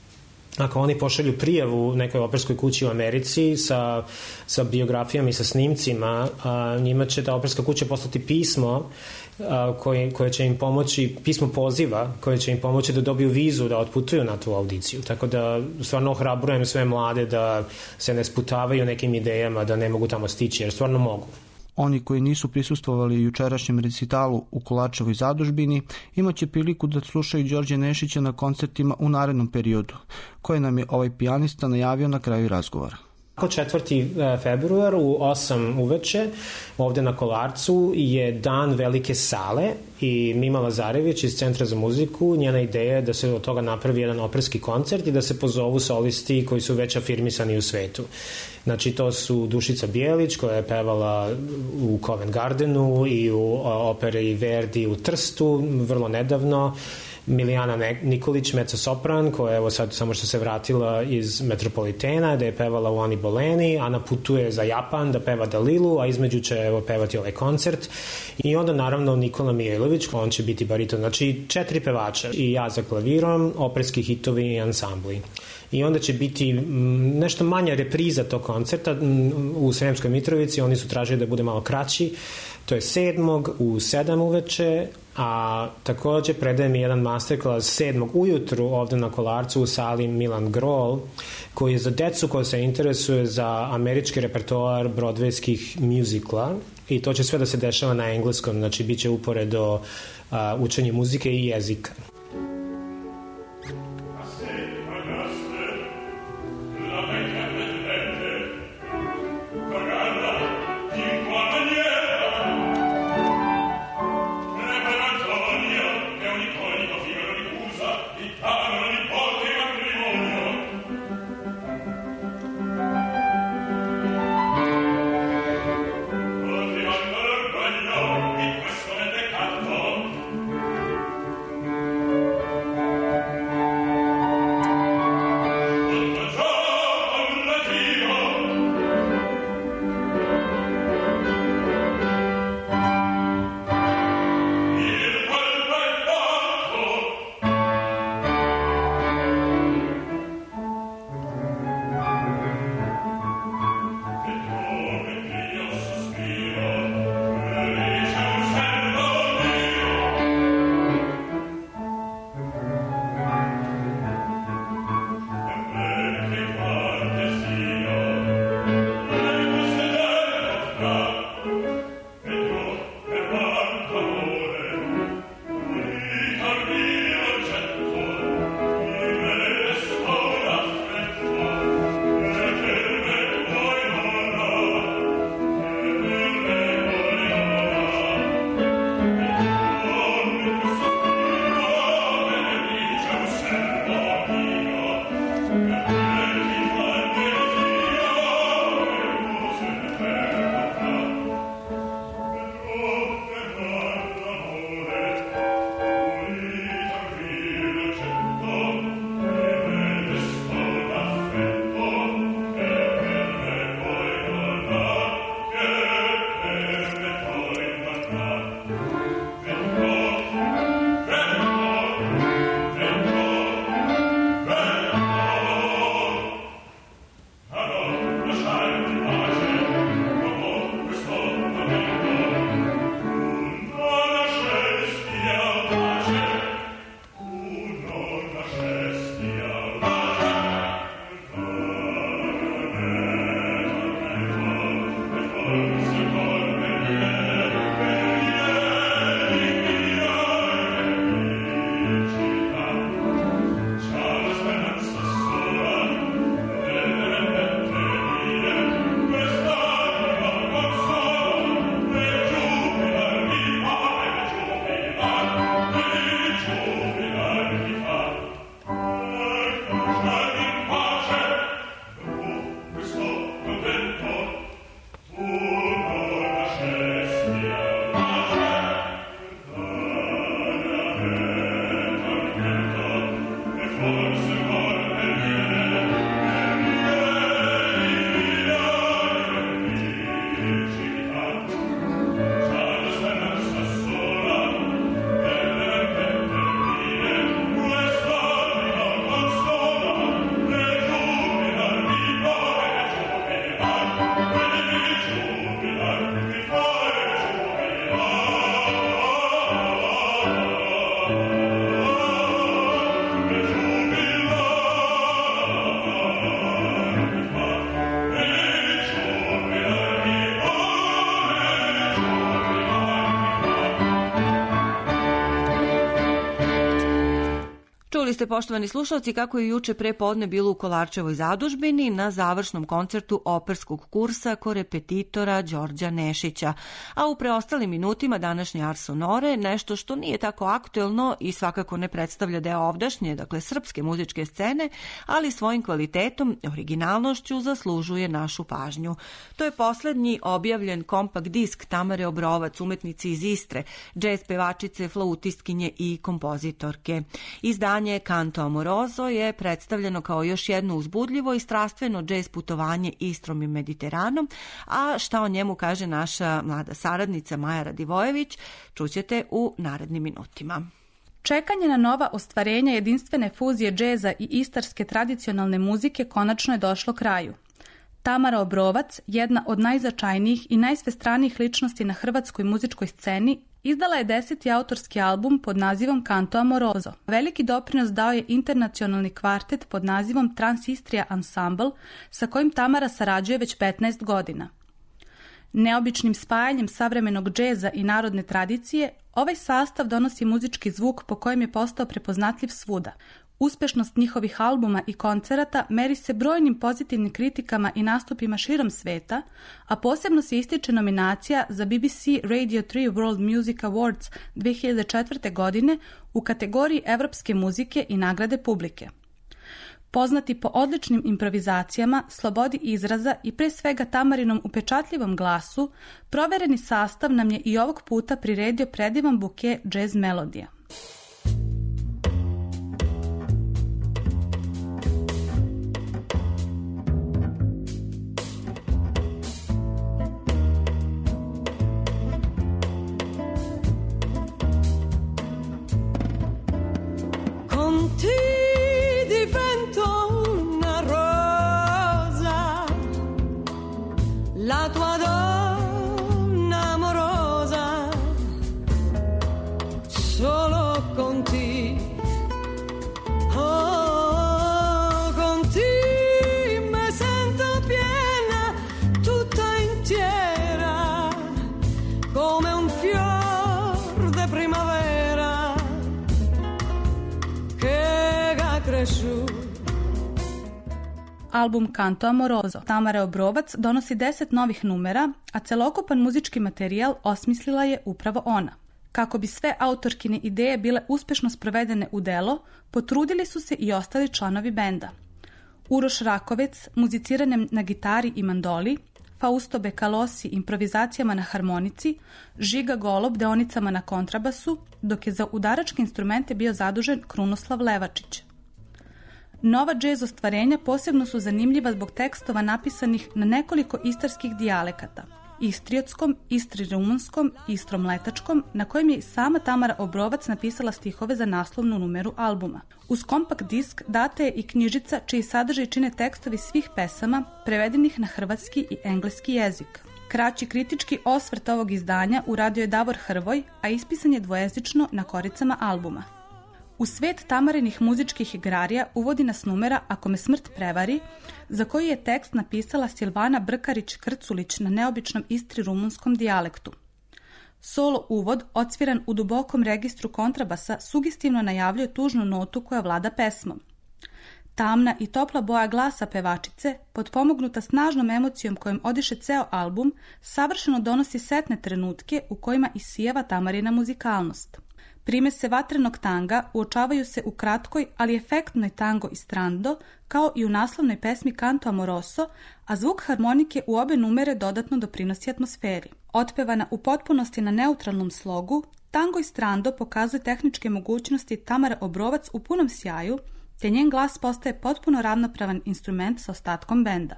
ako oni pošalju prijavu nekoj operskoj kući u Americi sa, sa biografijama i sa snimcima, a, njima će ta operska kuća poslati pismo a, koje, koje će im pomoći, pismo poziva koje će im pomoći da dobiju vizu da otputuju na tu audiciju. Tako da stvarno ohrabrujem sve mlade da se ne sputavaju nekim idejama da ne mogu tamo stići, jer stvarno mogu. Oni koji nisu prisustvovali jučerašnjem recitalu u Kolarčevoj zadužbini imaće priliku da slušaju Đorđe Nešića na koncertima u narednom periodu, koje nam je ovaj pijanista najavio na kraju razgovora. četvrti februar u osam uveče ovde na Kolarcu je dan velike sale i Mima Lazarević iz Centra za muziku, njena ideja je da se od toga napravi jedan operski koncert i da se pozovu solisti koji su već afirmisani u svetu. Znači, to su Dušica Bijelić, koja je pevala u Covent Gardenu i u operi Verdi u Trstu vrlo nedavno, Milijana Nikolić, mezzo-sopran, koja je evo sad samo što se vratila iz Metropolitena, da je pevala u Ani Boleni, Ana putuje za Japan da peva Dalilu, a između će evo pevati ovaj koncert. I onda naravno Nikola Mijailović, on će biti bariton. Znači, četiri pevača i ja za klavirom, operski hitovi i ansambli. I onda će biti nešto manja repriza tog koncerta u Sremskoj Mitrovici, oni su tražili da bude malo kraći, to je sedmog u sedam uveče, a takođe predaje mi jedan masterclass sedmog ujutru ovde na Kolarcu u sali Milan Grol, koji je za decu koja se interesuje za američki repertoar brodvejskih muzikla, i to će sve da se dešava na engleskom, znači bit će uporedo a, učenje muzike i jezika. Čuli ste, poštovani slušalci, kako je juče pre podne bilo u Kolarčevoj zadužbini na završnom koncertu operskog kursa korepetitora Đorđa Nešića. A u preostalim minutima današnje Ars Sonore nešto što nije tako aktuelno i svakako ne predstavlja deo ovdašnje, dakle srpske muzičke scene, ali svojim kvalitetom, originalnošću zaslužuje našu pažnju. To je poslednji objavljen kompakt disk Tamare Obrovac, umetnici iz Istre, džez pevačice, flautistkinje i kompozitorke. Izdanje Canto Amoroso je predstavljeno kao još jedno uzbudljivo i strastveno džez putovanje Istrom i Mediteranom, a šta o njemu kaže naša mlada saradnica Maja Radivojević, čućete u narednim minutima. Čekanje na nova ostvarenja jedinstvene fuzije džeza i istarske tradicionalne muzike konačno je došlo kraju. Tamara Obrovac, jedna od najznačajnijih i najsvestranijih ličnosti na hrvatskoj muzičkoj sceni, izdala je deseti autorski album pod nazivom Canto Amoroso. Veliki doprinos dao je internacionalni kvartet pod nazivom Transistria Ensemble, sa kojim Tamara sarađuje već petnaest godina. Neobičnim spajanjem savremenog džeza i narodne tradicije, ovaj sastav donosi muzički zvuk po kojem je postao prepoznatljiv svuda. Uspešnost njihovih albuma i koncerata meri se brojnim pozitivnim kritikama i nastupima širom sveta, a posebno se ističe nominacija za B B C Radio tri World Music Awards dve hiljade četvrte. godine u kategoriji evropske muzike i nagrade publike. Poznati po odličnim improvizacijama, slobodi izraza i pre svega Tamarinom upečatljivom glasu, provereni sastav nam je i ovog puta priredio predivan buke džez melodija. La tua donna amorosa, solo con ti, oh, con ti me sento piena, tutta intera, come un fior de primavera che ha cresciuto. Album Canto Amoroso Tamare Obrovac donosi deset novih numera, a celokupan muzički materijal osmislila je upravo ona. Kako bi sve autorkine ideje bile uspešno sprovedene u delo, potrudili su se i ostali članovi benda. Uroš Rakovec muziciranjem na gitari i mandoli, Fausto Bekalosi improvizacijama na harmonici, Žiga Golob deonicama na kontrabasu, dok je za udaračke instrumente bio zadužen Krunoslav Levačić. Nova džez ostvarenja posebno su zanimljiva zbog tekstova napisanih na nekoliko istarskih dijalekata, istriotskom, istri-rumunskom, istromletačkom, na kojem je i sama Tamara Obrovac napisala stihove za naslovnu numeru albuma. Uz kompakt disk data je i knjižica čiji sadržaj čine tekstovi svih pesama prevedenih na hrvatski i engleski jezik. Kraći kritički osvrt ovog izdanja uradio je Davor Hrvoj, a ispisan je dvojezično na koricama albuma. U svet Tamarinih muzičkih igrarija uvodi nas numera Ako me smrt prevari, za koji je tekst napisala Silvana Brkarić-Krculić na neobičnom istri-rumunskom dijalektu. Solo uvod, odsviran u dubokom registru kontrabasa, sugestivno najavljuje tužnu notu koja vlada pesmom. Tamna i topla boja glasa pevačice, potpomognuta snažnom emocijom kojom odiše ceo album, savršeno donosi setne trenutke u kojima isijeva Tamarina muzikalnost. Primese vatrenog tanga uočavaju se u kratkoj, ali efektnoj tango i strando, kao i u naslovnoj pesmi Canto Amoroso, a zvuk harmonike u obe numere dodatno doprinosi atmosferi. Otpevana u potpunosti na neutralnom slogu, tango i strando pokazuje tehničke mogućnosti Tamare Obrovac u punom sjaju, te njen glas postaje potpuno ravnopravan instrument sa ostatkom benda.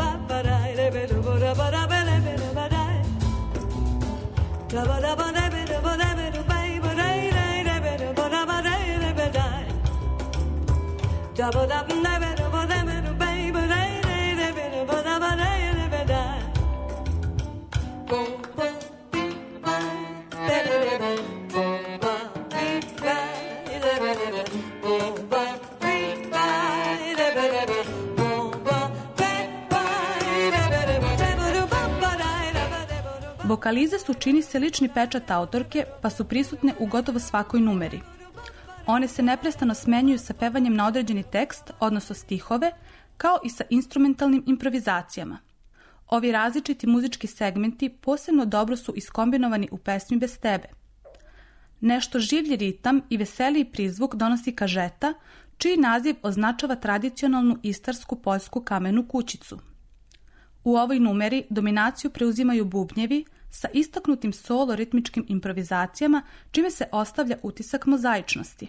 Ba ba da ba da ba Vokalize su, čini se, lični pečat autorke, pa su prisutne u gotovo svakoj numeri. One se neprestano smenjuju sa pevanjem na određeni tekst, odnosno stihove, kao i sa instrumentalnim improvizacijama. Ovi različiti muzički segmenti posebno dobro su iskombinovani u pesmi Bez tebe. Nešto življi ritam i veseliji prizvuk donosi kažeta, čiji naziv označava tradicionalnu istarsku poljsku kamenu kućicu. U ovoj numeri dominaciju preuzimaju bubnjevi sa istaknutim solo ritmičkim improvizacijama, čime se ostavlja utisak mozaičnosti.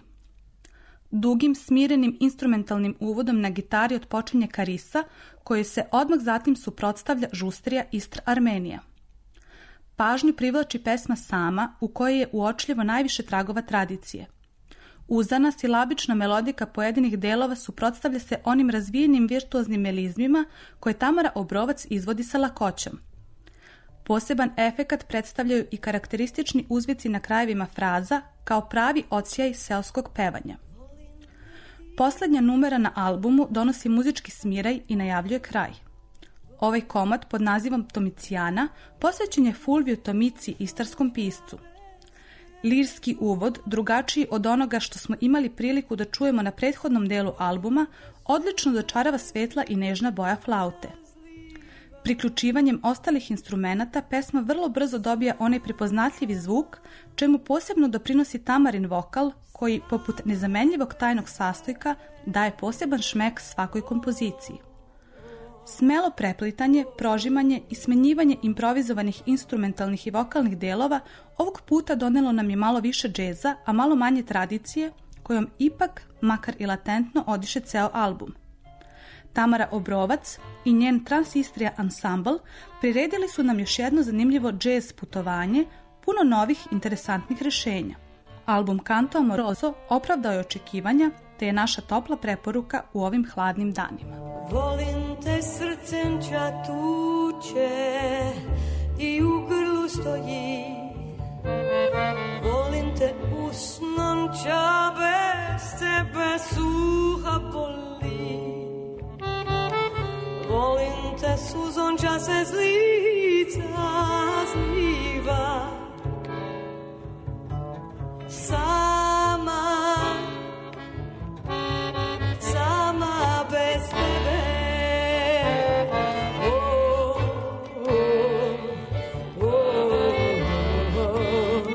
Dugim, smirenim instrumentalnim uvodom na gitari otpočinje Karisa, koji se odmah zatim suprotstavlja žustrija Istra Armenija. Pažnju privlači pesma Sama, u kojoj je uočljivo najviše tragova tradicije. Uzana silabična melodika pojedinih delova suprotstavlja se onim razvijenim virtuoznim melizmima koje Tamara Obrovac izvodi sa lakoćom. Poseban efekat predstavljaju i karakteristični uzvici na krajevima fraza kao pravi odsjaj seoskog pevanja. Poslednja numera na albumu donosi muzički smiraj i najavljuje kraj. Ovaj komad pod nazivom Tomicijana posvećen je Fulviju Tomici, istarskom piscu. Lirski uvod, drugačiji od onoga što smo imali priliku da čujemo na prethodnom delu albuma, odlično dočarava svetla i nežna boja flaute. Priključivanjem ostalih instrumenata pesma vrlo brzo dobija onaj prepoznatljivi zvuk, čemu posebno doprinosi Tamarin vokal, koji, poput nezamenljivog tajnog sastojka, daje poseban šmek svakoj kompoziciji. Smelo preplitanje, prožimanje i smenjivanje improvizovanih instrumentalnih i vokalnih delova ovog puta donelo nam je malo više džeza, a malo manje tradicije, kojom ipak, makar i latentno, odiše ceo album. Tamara Obrovac i njen Transistrija ansambl priredili su nam još jedno zanimljivo džez putovanje, puno novih interesantnih rešenja. Album Canto Amoroso opravdao je očekivanja, te je naša topla preporuka u ovim hladnim danima. Volim te srcem čatuće i u grlu stoji. Volim te usnom ča bez tebe suha boli. Volim te suzon ča se z lica zliva. Sama, sama bez tebe. Oh, oh, oh, oh.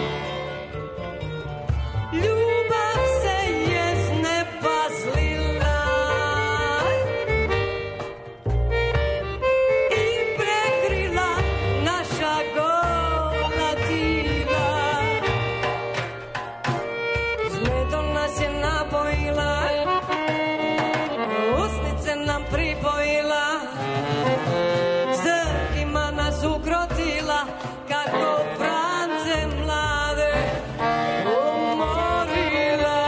Ljubav se jest nepazlila i prekrila naša gola tila. Zmedom nas je napojila, usnice nam pripojila, zdrkima nas ukrotila, kako vrance mlade umorila.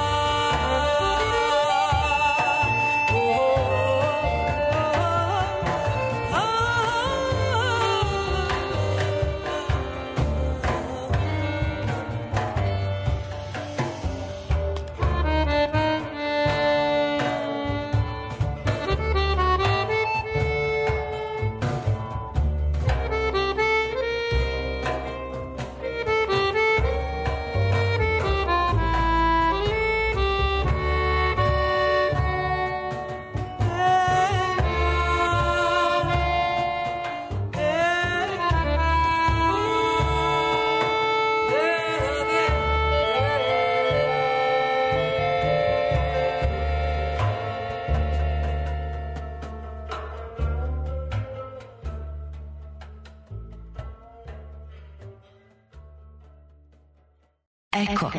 Eko.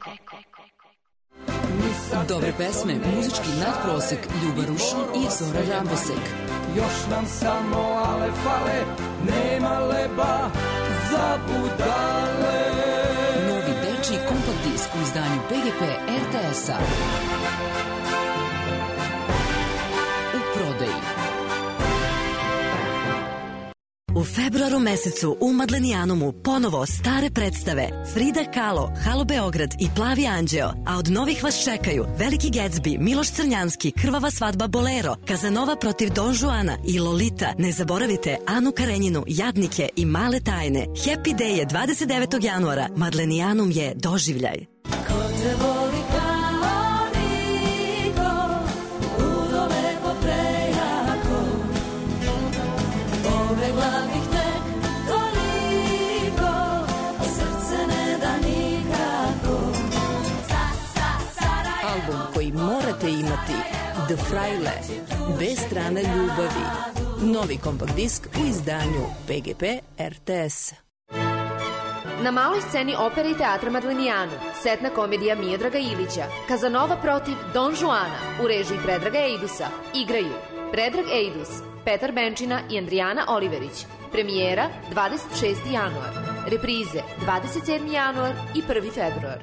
Dobre pesme, muzički nadprosek, Ljuba Rušin i Zora Rambosek. Još nam samo ale fale, nema leba za budale. P G P R T S-a. U prodaji. U februaru mesecu u Madlenijanumu ponovo stare predstave Frida Kahlo, Halo Beograd i Plavi anđeo, a od novih vas čekaju Veliki Gatsby, Miloš Crnjanski, Krvava svadba Bolero, Kazanova protiv Don Juana i Lolita. Ne zaboravite Anu Karenjinu, Jadnike i Male tajne. Happy Day je dvadeset devetog januara. Madlenijanum je doživljaj. Ko te voli kao niko, ludo lepo prejako, pobegla bih tek toliko, srce ne da nikako. Album koji morate imati, The Fraile, bez strane ljubavi. Novi kompakt disk u izdanju P G P R T S. Na maloj sceni opere i teatra Madlenijanu, setna komedija Miodraga Ilića, Kazanova protiv Don Juana u režiji Predraga Eidusa, igraju Predrag Eidus, Petar Benčina i Andrijana Oliverić. Premijera dvadeset šesti januar, reprize dvadeset sedmi januar i prvi februar.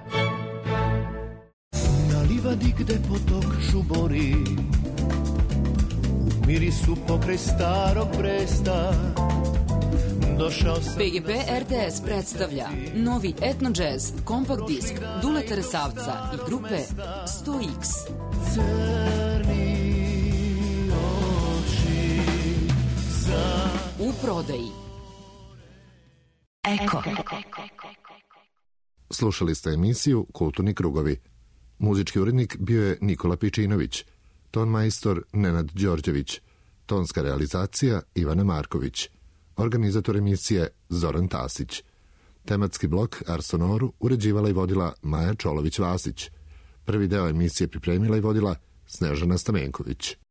Na livadi gde potok žubori, u mirisu pokraj starog Bresta, P G P R T S predstavlja novi etno džez kompakt disk Duleta Resavca i grupe sto iks. U prodaji. Eko. Slušali ste emisiju Kulturni krugovi. Muzički urednik bio je Nikola Pičinović, ton majstor Nenad Đorđević, tonska realizacija Ivana Marković. Organizator emisije Zoran Tasić. Tematski blok Arsonoru uređivala i vodila Maja Čolović-Vasić. Prvi deo emisije pripremila i vodila Snežana Stamenković.